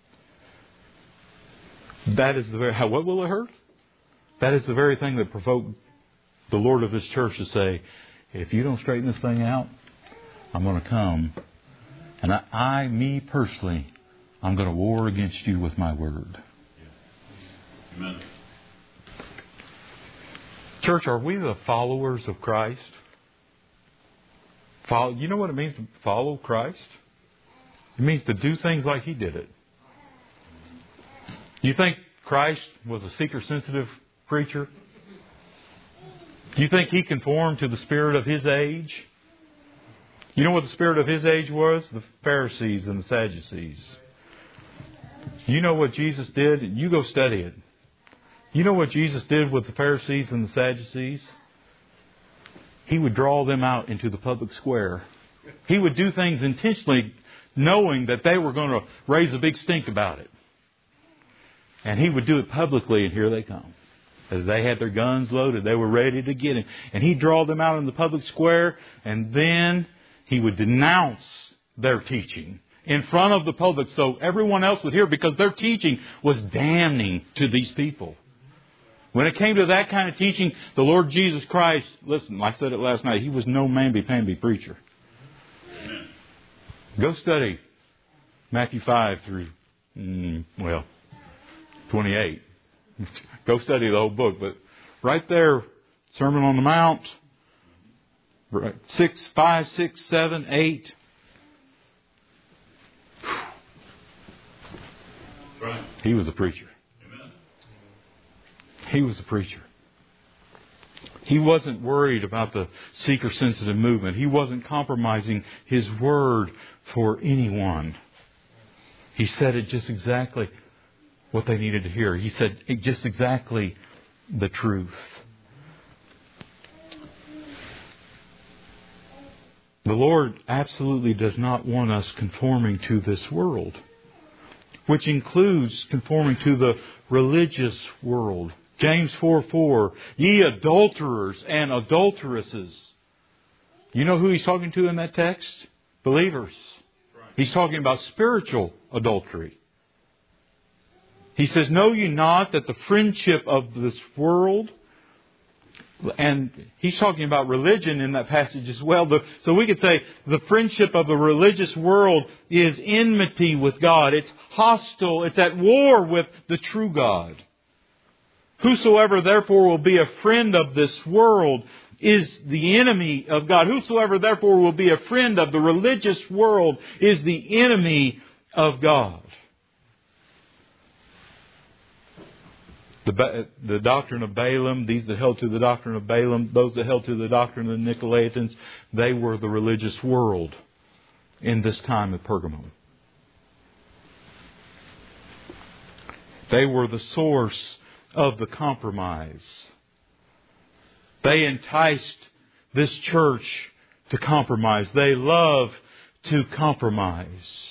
That is the very, how, what will it hurt? That is the very thing that provoked the Lord of this church to say, if you don't straighten this thing out, I'm going to come. And I, I, me personally, I'm going to war against you with my word. Amen. Church, are we the followers of Christ? Follow, you know what it means to follow Christ? It means to do things like He did it. Do you think Christ was a seeker-sensitive preacher? Do you think He conformed to the spirit of His age? You know what the spirit of His age was? The Pharisees and the Sadducees. You know what Jesus did? You go study it. You know what Jesus did with the Pharisees and the Sadducees? He would draw them out into the public square. He would do things intentionally knowing that they were going to raise a big stink about it. And He would do it publicly, and here they come. As they had their guns loaded, they were ready to get Him. And He'd draw them out in the public square, and then He would denounce their teaching in front of the public so everyone else would hear, because their teaching was damning to these people. When it came to that kind of teaching, the Lord Jesus Christ, listen, I said it last night, He was no mamby-pamby preacher. Amen. Go study Matthew five through, mm, well, twenty-eight. Go study the whole book. But right there, Sermon on the Mount, six, five, six, seven, eight. Right. He was a preacher. Amen. He was a preacher. He wasn't worried about the seeker-sensitive movement. He wasn't compromising His word for anyone. He said it just exactly what they needed to hear. He said just exactly the truth. The Lord absolutely does not want us conforming to this world, which includes conforming to the religious world. James four four, ye adulterers and adulteresses. You know who He's talking to in that text? Believers. He's talking about spiritual adultery. He says, know ye not that the friendship of this world, and He's talking about religion in that passage as well. So we could say the friendship of the religious world is enmity with God. It's hostile. It's at war with the true God. Whosoever therefore will be a friend of this world is the enemy of God. Whosoever therefore will be a friend of the religious world is the enemy of God. The, ba- the doctrine of Balaam, these that held to the doctrine of Balaam, those that held to the doctrine of the Nicolaitans, they were the religious world in this time at Pergamum. They were the source of the compromise. They enticed this church to compromise. They love to compromise.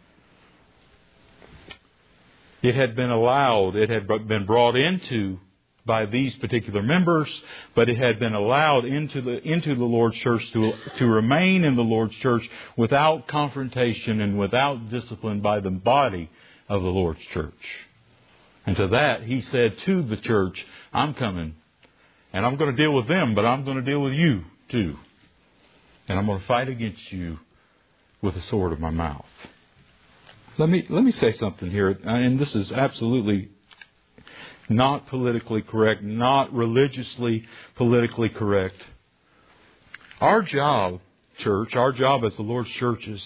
It had been allowed, it had been brought into by these particular members, but it had been allowed into the into the Lord's church to, to remain in the Lord's church without confrontation and without discipline by the body of the Lord's church. And to that, He said to the church, I'm coming, and I'm going to deal with them, but I'm going to deal with you too. And I'm going to fight against you with the sword of my mouth. Let me let me say something here, and this is absolutely not politically correct, not religiously politically correct. Our job, church, our job as the Lord's churches,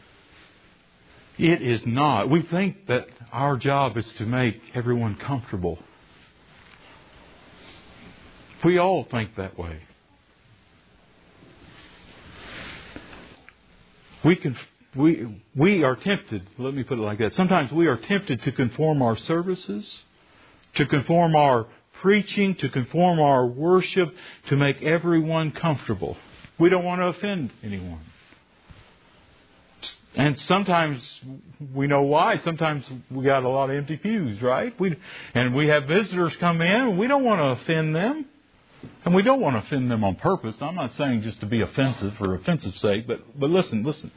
it is not. We think that our job is to make everyone comfortable. We all think that way. We can. We we are tempted, let me put it like that. Sometimes we are tempted to conform our services, to conform our preaching, to conform our worship, to make everyone comfortable. We don't want to offend anyone. And sometimes we know why. Sometimes we got a lot of empty pews, right? We and we have visitors come in, and we don't want to offend them. And we don't want to offend them on purpose. I'm not saying just to be offensive for offensive sake, but but listen, listen.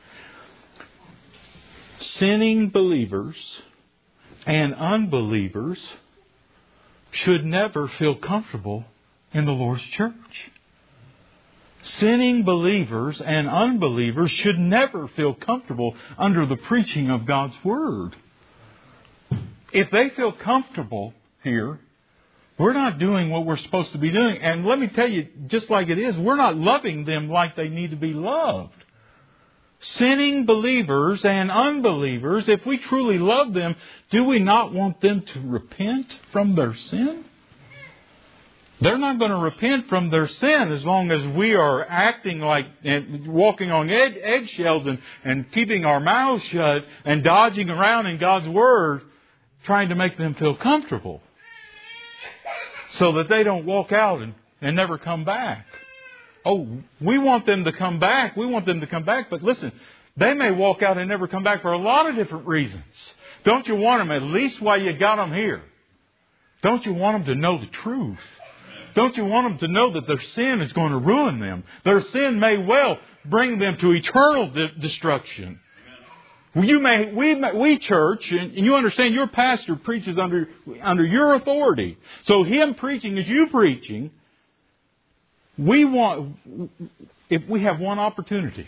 Sinning believers and unbelievers should never feel comfortable in the Lord's church. Sinning believers and unbelievers should never feel comfortable under the preaching of God's Word. If they feel comfortable here, we're not doing what we're supposed to be doing. And let me tell you, just like it is, we're not loving them like they need to be loved. Sinning believers and unbelievers, if we truly love them, do we not want them to repent from their sin? They're not going to repent from their sin as long as we are acting like and walking on egg, eggshells and, and keeping our mouths shut and dodging around in God's Word, trying to make them feel comfortable so that they don't walk out and, and never come back. Oh, we want them to come back. We want them to come back. But listen, they may walk out and never come back for a lot of different reasons. Don't you want them, at least while you got them here? Don't you want them to know the truth? Don't you want them to know that their sin is going to ruin them? Their sin may well bring them to eternal de- destruction. You may, we, we church, and you understand your pastor preaches under, under your authority. So him preaching is you preaching. We want, if we have one opportunity,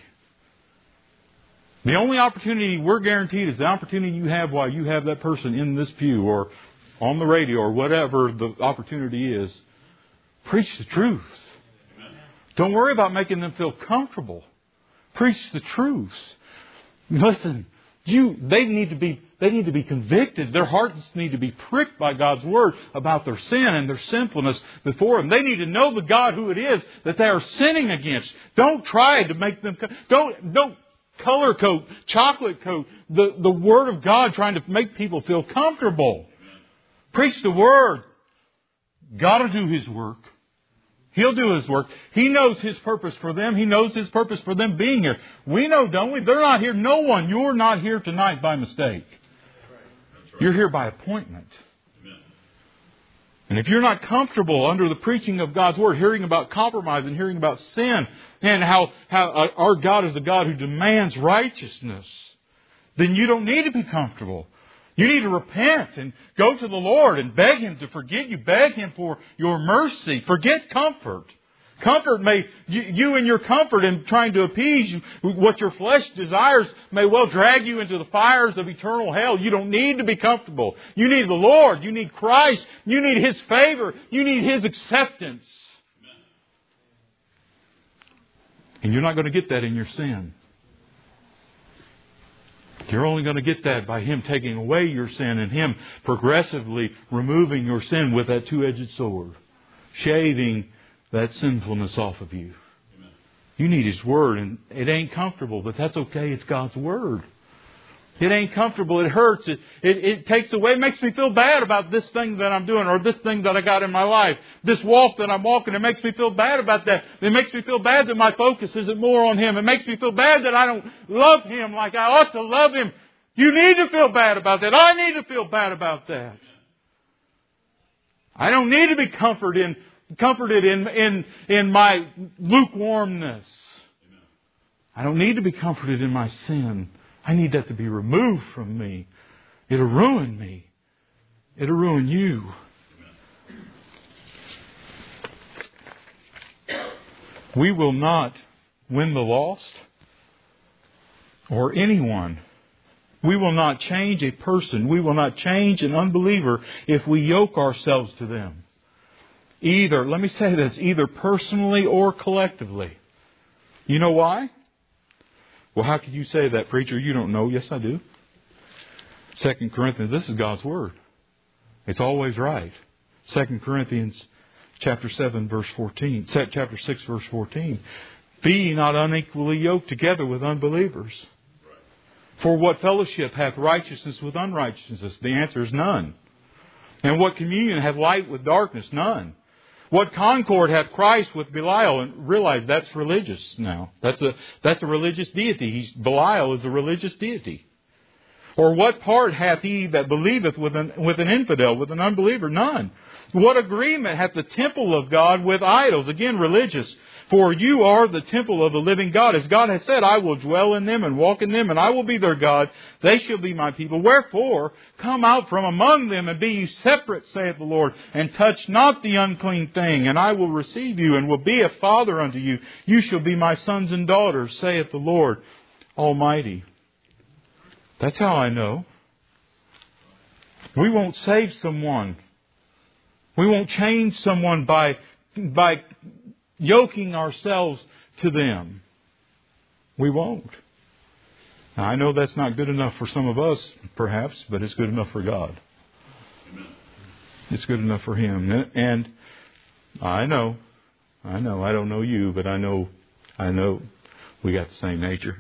the only opportunity we're guaranteed is the opportunity you have while you have that person in this pew or on the radio or whatever the opportunity is. Preach the truth. Don't worry about making them feel comfortable. Preach the truth. Listen, you they need to be they need to be convicted. Their hearts need to be pricked by God's Word about their sin and their sinfulness before Him. They need to know the God who it is that they are sinning against. Don't try to make them don't don't color coat, chocolate coat the, the Word of God trying to make people feel comfortable. Preach the Word. God will do His work. He'll do His work. He knows His purpose for them. He knows His purpose for them being here. We know, don't we? They're not here. No one. You're not here tonight by mistake. You're here by appointment. And if you're not comfortable under the preaching of God's Word, hearing about compromise and hearing about sin and how, how our God is a God who demands righteousness, then you don't need to be comfortable. You need to repent and go to the Lord and beg Him to forgive you. Beg Him for your mercy. Forget comfort. Comfort may, you, you and your comfort in trying to appease what your flesh desires may well drag you into the fires of eternal hell. You don't need to be comfortable. You need the Lord. You need Christ. You need His favor. You need His acceptance. And you're not going to get that in your sin. You're only going to get that by Him taking away your sin and Him progressively removing your sin with that two-edged sword. Shaving that sinfulness off of you. Amen. You need His Word, and it ain't comfortable, but that's okay. It's God's Word. It ain't comfortable. It hurts. It, it, it takes away. It makes me feel bad about this thing that I'm doing or this thing that I got in my life. This walk that I'm walking. It makes me feel bad about that. It makes me feel bad that my focus isn't more on Him. It makes me feel bad that I don't love Him like I ought to love Him. You need to feel bad about that. I need to feel bad about that. I don't need to be comforted in, comforted in, in, in my lukewarmness. I don't need to be comforted in my sin. I need that to be removed from me. It'll ruin me. It'll ruin you. We will not win the lost or anyone. We will not change a person. We will not change an unbeliever if we yoke ourselves to them. Either, let me say this, either personally or collectively. You know why? Well, how could you say that, preacher? You don't know. Yes, I do. Second Corinthians, this is God's Word. It's always right. Second Corinthians chapter seven, verse fourteen. Chapter six, verse fourteen. Be ye not unequally yoked together with unbelievers. For what fellowship hath righteousness with unrighteousness? The answer is none. And what communion hath light with darkness? None. What concord hath Christ with Belial? And realize that's religious now. That's a that's a religious deity. He's, Belial is a religious deity. Or what part hath he that believeth with an, with an infidel, with an unbeliever? None. What agreement hath the temple of God with idols? Again, religious. For you are the temple of the living God. As God has said, I will dwell in them and walk in them, and I will be their God. They shall be my people. Wherefore, come out from among them and be ye separate, saith the Lord, and touch not the unclean thing, and I will receive you and will be a father unto you. You shall be my sons and daughters, saith the Lord Almighty. That's how I know. We won't save someone. We won't change someone by by yoking ourselves to them. We won't. Now, I know that's not good enough for some of us, perhaps, but it's good enough for God. Amen. It's good enough for Him. And I know, I know, I don't know you, but I know, I know we got the same nature.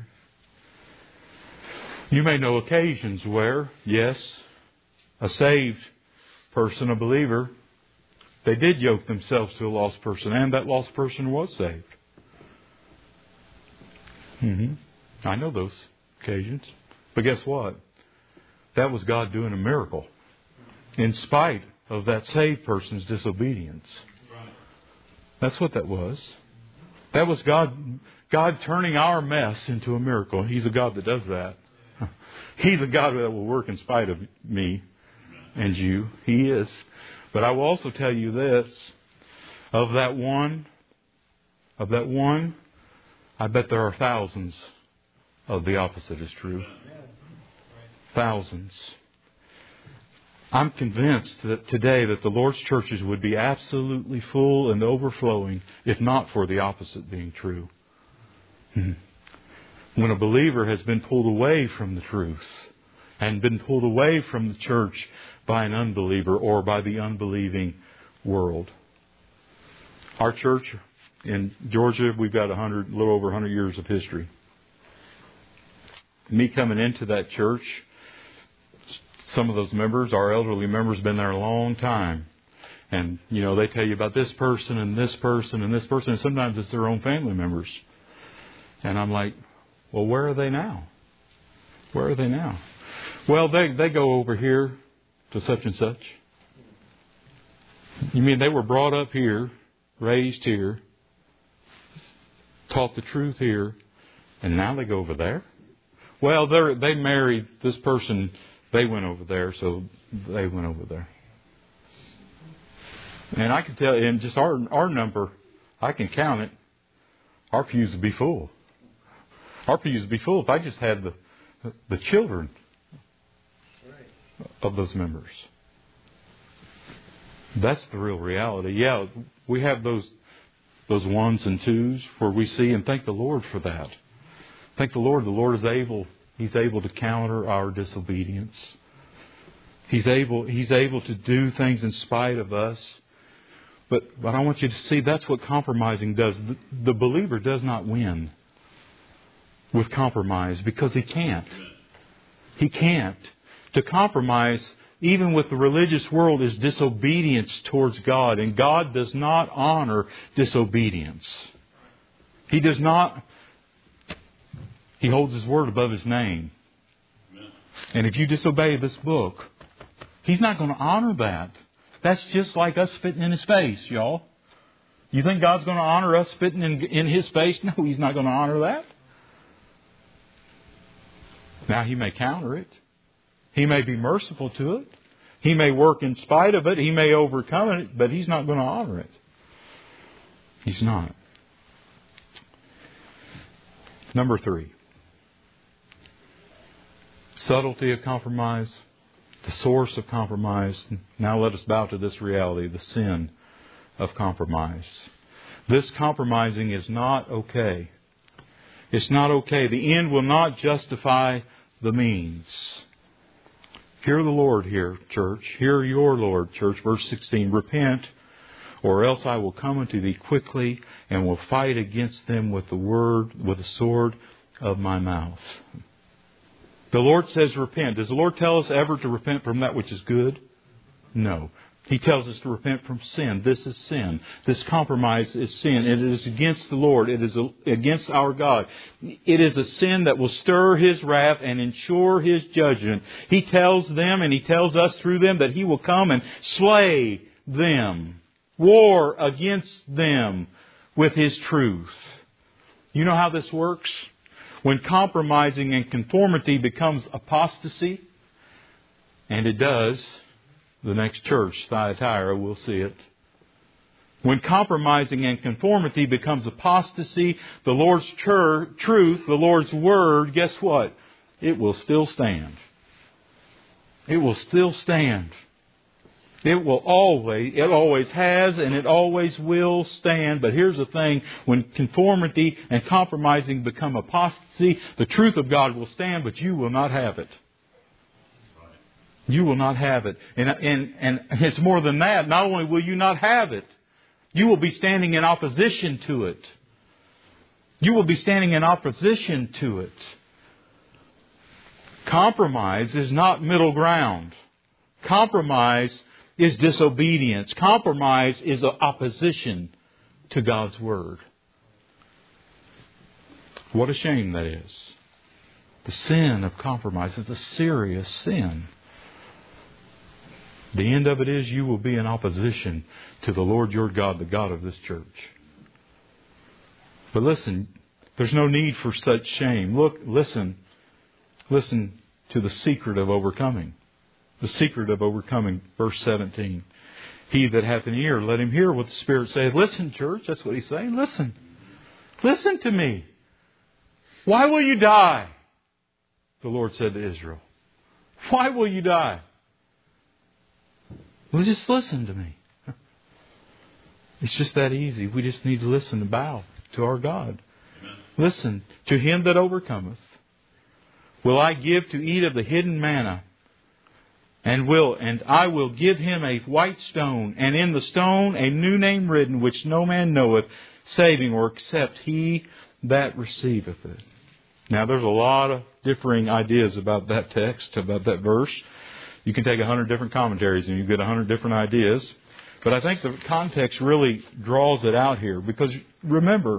You may know occasions where, yes, a saved person, a believer, they did yoke themselves to a lost person, and that lost person was saved. Mm-hmm. I know those occasions. But guess what? That was God doing a miracle in spite of that saved person's disobedience. That's what that was. That was God, God turning our mess into a miracle. He's a God that does that. He's a God that will work in spite of me and you. He is. But I will also tell you this, of that one, of that one, I bet there are thousands of the opposite is true. Thousands. I'm convinced that today that the Lord's churches would be absolutely full and overflowing if not for the opposite being true. When a believer has been pulled away from the truth and been pulled away from the church by an unbeliever or by the unbelieving world. Our church in Georgia, we've got a hundred, a little over a hundred years of history. Me coming into that church, some of those members, our elderly members, been there a long time. And, you know, they tell you about this person and this person and this person. And sometimes it's their own family members. And I'm like, well, where are they now? Where are they now? Well, they, they go over here to such and such. You mean they were brought up here, raised here, taught the truth here, and now they go over there? Well, they they married this person. They went over there, so they went over there. And I can tell you, in just our our number, I can count it. Our pews would be full. Our pews would be full if I just had the the children of those members. That's the real reality. Yeah, we have those those ones and twos where we see, and thank the Lord for that. Thank the Lord. The Lord is able He's able to counter our disobedience. He's able, He's able to do things in spite of us. But, but I want you to see that's what compromising does. The, the believer does not win with compromise because he can't. He can't. To compromise, even with the religious world, is disobedience towards God. And God does not honor disobedience. He does not. He holds His word above His name. And if you disobey this book, He's not going to honor that. That's just like us spitting in His face, y'all. You think God's going to honor us spitting in, in His face? No, He's not going to honor that. Now, He may counter it. He may be merciful to it. He may work in spite of it. He may overcome it, but He's not going to honor it. He's not. Number three. Subtlety of compromise. The source of compromise. Now let us bow to this reality, the sin of compromise. This compromising is not okay. It's not okay. The end will not justify the means. Hear the Lord here, church. Hear your Lord, church. Verse sixteen. Repent, or else I will come unto thee quickly, and will fight against them with the word, with the sword of my mouth. The Lord says repent. Does the Lord tell us ever to repent from that which is good? No. He tells us to repent from sin. This is sin. This compromise is sin. It is against the Lord. It is against our God. It is a sin that will stir His wrath and ensure His judgment. He tells them and He tells us through them that He will come and slay them. War against them with His truth. You know how this works? When compromising and conformity becomes apostasy, and it does, the next church, Thyatira, will see it. When compromising and conformity becomes apostasy, the Lord's tr- truth, the Lord's Word, guess what? It will still stand. It will still stand. It will always, it always has and it always will stand. But here's the thing, when conformity and compromising become apostasy, the truth of God will stand, but you will not have it. You will not have it. And, and, and it's more than that. Not only will you not have it, you will be standing in opposition to it. You will be standing in opposition to it. Compromise is not middle ground. Compromise is disobedience. Compromise is opposition to God's Word. What a shame that is. The sin of compromise is a serious sin. The end of it is you will be in opposition to the Lord your God, the God of this church. But listen, there's no need for such shame. Look, listen, listen to the secret of overcoming. The secret of overcoming, verse seventeen. He that hath an ear, let him hear what the Spirit saith. Listen, church, that's what He's saying. Listen. Listen to me. Why will you die? The Lord said to Israel. Why will you die? Well, just listen to me. It's just that easy. We just need to listen and bow to our God. Amen. Listen, to him that overcometh, will I give to eat of the hidden manna, and will and I will give him a white stone, and in the stone a new name written, which no man knoweth, saving or except he that receiveth it. Now, there's a lot of differing ideas about that text, about that verse. You can take a hundred different commentaries and you get a hundred different ideas. But I think the context really draws it out here. Because remember,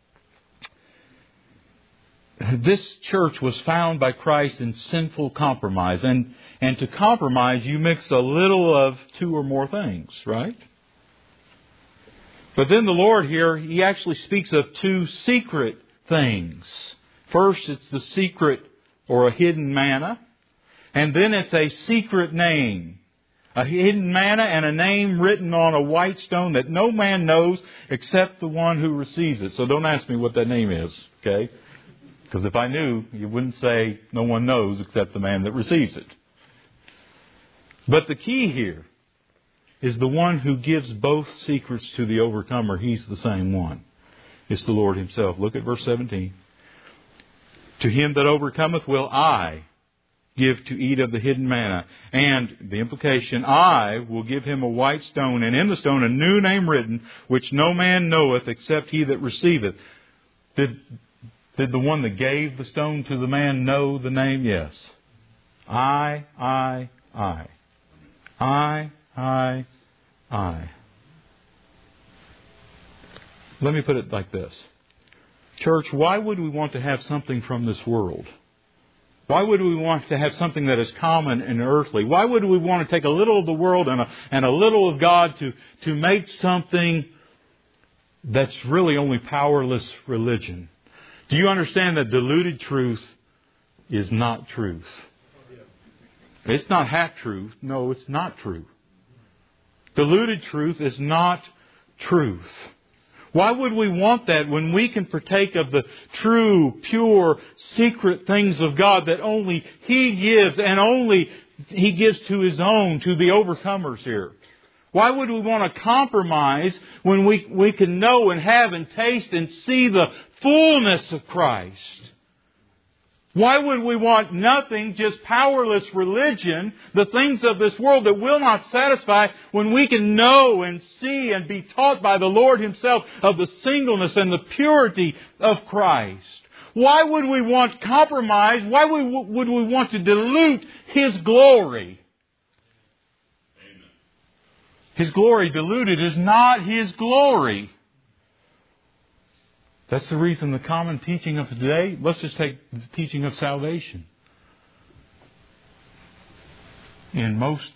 this church was found by Christ in sinful compromise. And, and to compromise, you mix a little of two or more things, right? But then the Lord here, He actually speaks of two secret things. First, it's the secret or a hidden manna. And then it's a secret name. A hidden manna and a name written on a white stone that no man knows except the one who receives it. So don't ask me what that name is, okay? Because if I knew, you wouldn't say no one knows except the man that receives it. But the key here is the one who gives both secrets to the overcomer. He's the same one. It's the Lord Himself. Look at verse seventeen. To him that overcometh will I give to eat of the hidden manna. And the implication, I will give him a white stone, and in the stone a new name written, which no man knoweth except he that receiveth. Did, did the one that gave the stone to the man know the name? Yes. I, I, I. I, I, I. Let me put it like this. Church, why would we want to have something from this world? Why would we want to have something that is common and earthly? Why would we want to take a little of the world and a, and a little of God to, to make something that's really only powerless religion? Do you understand that diluted truth is not truth? It's not half truth. No, it's not true. Diluted truth is not truth. Why would we want that when we can partake of the true, pure, secret things of God that only He gives and only He gives to His own, to the overcomers here? Why would we want to compromise when we, we can know and have and taste and see the fullness of Christ? Why would we want nothing, just powerless religion, the things of this world that will not satisfy, when we can know and see and be taught by the Lord Himself of the singleness and the purity of Christ? Why would we want compromise? Why would we want to dilute His glory? Amen. His glory diluted is not His glory. That's the reason the common teaching of today, let's just take the teaching of salvation. In most,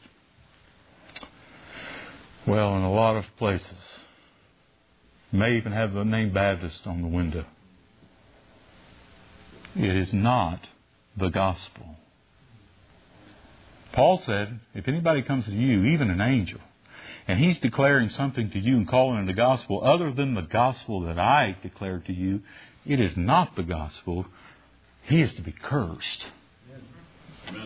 well, in a lot of places, may even have the name Baptist on the window. It is not the gospel. Paul said, if anybody comes to you, even an angel, and he's declaring something to you and calling it the gospel other than the gospel that I declare to you, it is not the gospel. He is to be cursed. Amen.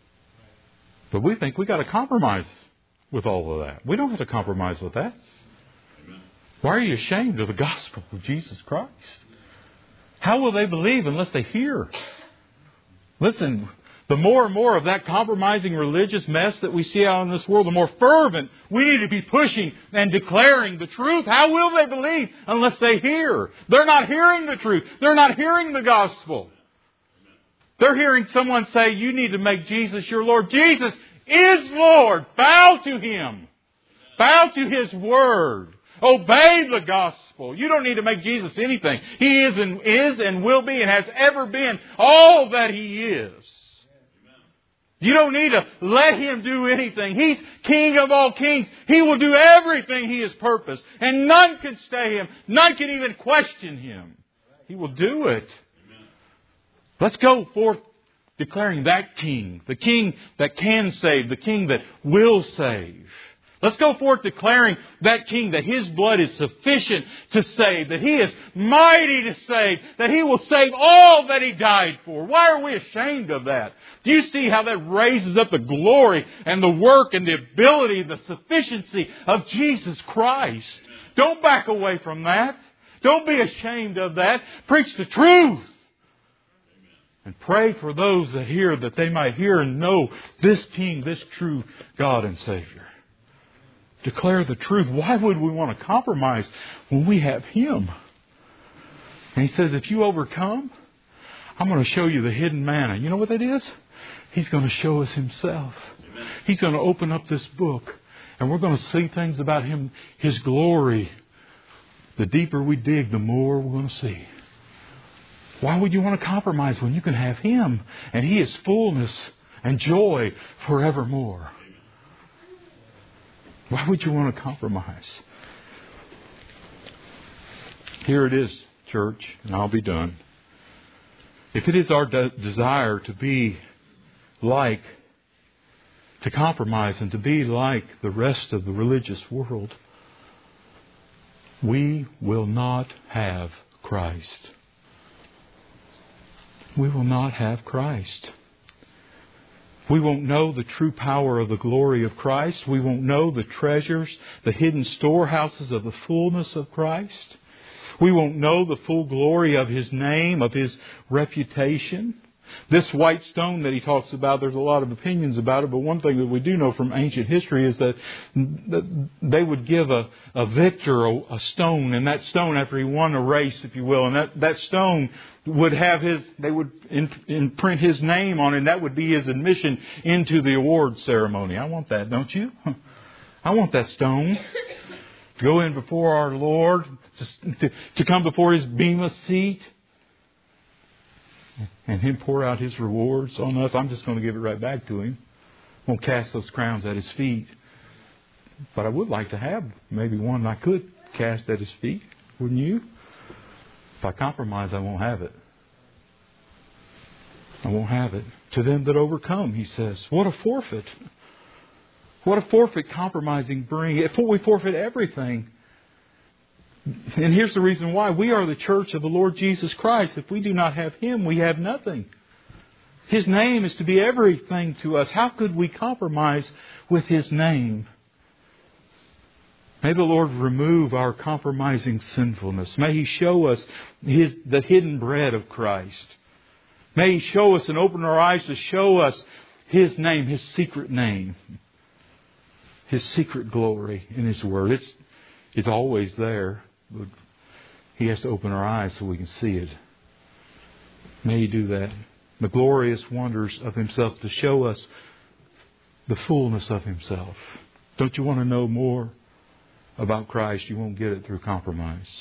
But we think we got to compromise with all of that. We don't have to compromise with that. Amen. Why are you ashamed of the gospel of Jesus Christ? How will they believe unless they hear? Listen, the more and more of that compromising religious mess that we see out in this world, the more fervent we need to be pushing and declaring the truth. How will they believe unless they hear? They're not hearing the truth. They're not hearing the gospel. They're hearing someone say, you need to make Jesus your Lord. Jesus is Lord. Bow to Him. Bow to His Word. Obey the gospel. You don't need to make Jesus anything. He is and is and will be and has ever been all that He is. You don't need to let Him do anything. He's King of all kings. He will do everything He has purposed. And none can stay Him. None can even question Him. He will do it. Amen. Let's go forth declaring that King. The King that can save. The King that will save. Let's go forth declaring that King, that His blood is sufficient to save, that He is mighty to save, that He will save all that He died for. Why are we ashamed of that? Do you see how that raises up the glory and the work and the ability, the sufficiency of Jesus Christ? Don't back away from that. Don't be ashamed of that. Preach the truth. And pray for those that hear, that they might hear and know this King, this true God and Savior. Declare the truth. Why would we want to compromise when we have Him? And He says, if you overcome, I'm going to show you the hidden manna. You know what that is? He's going to show us Himself. Amen. He's going to open up this book. And we're going to see things about Him, His glory. The deeper we dig, the more we're going to see. Why would you want to compromise when you can have Him? And He is fullness and joy forevermore. Why would you want to compromise? Here it is, church, and I'll be done. If it is our de- desire to be like, to compromise and to be like the rest of the religious world, we will not have Christ. We will not have Christ. We won't know the true power of the glory of Christ. We won't know the treasures, the hidden storehouses of the fullness of Christ. We won't know the full glory of His name, of His reputation. This white stone that he talks about, there's a lot of opinions about it, but one thing that we do know from ancient history is that they would give a, a victor a, a stone, and that stone, after he won a race, if you will, and that, that stone would have his, they would imprint his name on it, and that would be his admission into the award ceremony. I want that, don't you? I want that stone. To go in before our Lord, to, to, to come before His bema seat, and Him pour out His rewards on us. I'm just going to give it right back to Him. Won't cast those crowns at His feet. But I would like to have maybe one I could cast at His feet. Wouldn't you? If I compromise, I won't have it. I won't have it. To them that overcome, He says. What a forfeit. What a forfeit compromising bring. We forfeit everything. And here's the reason why. We are the church of the Lord Jesus Christ. If we do not have Him, we have nothing. His name is to be everything to us. How could we compromise with His name? May the Lord remove our compromising sinfulness. May He show us His, the hidden bread of Christ. May He show us and open our eyes to show us His name, His secret name. His secret glory in His Word. It's, it's always there. But He has to open our eyes so we can see it. May He do that. The glorious wonders of Himself to show us the fullness of Himself. Don't you want to know more about Christ? You won't get it through compromise.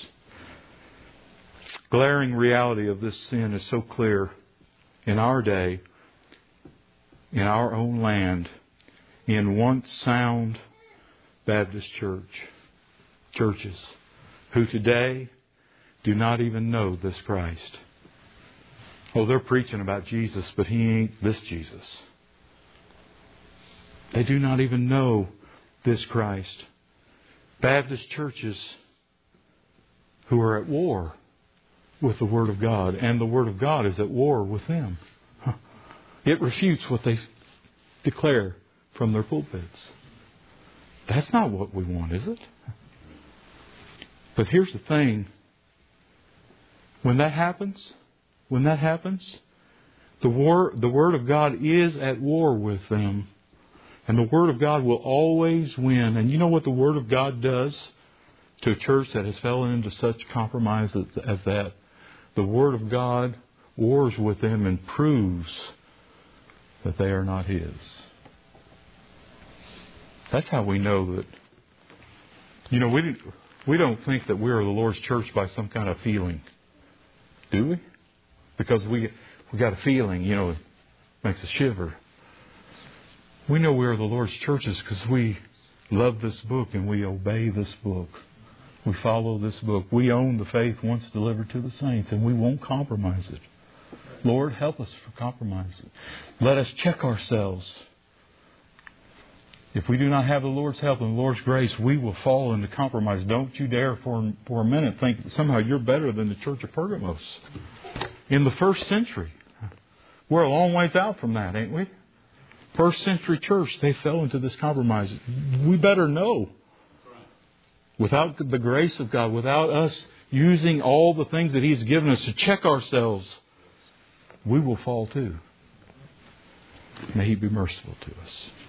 Glaring reality of this sin is so clear in our day, in our own land, in once sound Baptist church, churches, who today do not even know this Christ. Oh, they're preaching about Jesus, but He ain't this Jesus. They do not even know this Christ. Baptist churches who are at war with the Word of God, and the Word of God is at war with them. It refutes what they declare from their pulpits. That's not what we want, is it? But here's the thing. When that happens, when that happens, the war, the Word of God is at war with them. And the Word of God will always win. And you know what the Word of God does to a church that has fallen into such compromise as, as that? The Word of God wars with them and proves that they are not His. That's how we know that. You know, we didn't, we don't think that we are the Lord's church by some kind of feeling, do we? Because we we got a feeling, you know, it makes us shiver. We know we are the Lord's churches because we love this book and we obey this book. We follow this book. We own the faith once delivered to the saints, and we won't compromise it. Lord, help us for compromise it. Let us check ourselves. If we do not have the Lord's help and the Lord's grace, we will fall into compromise. Don't you dare for, for a minute think that somehow you're better than the church of Pergamos. In the first century. We're a long ways out from that, ain't we? First century church, they fell into this compromise. We better know. Without the grace of God, without us using all the things that He's given us to check ourselves, we will fall too. May He be merciful to us.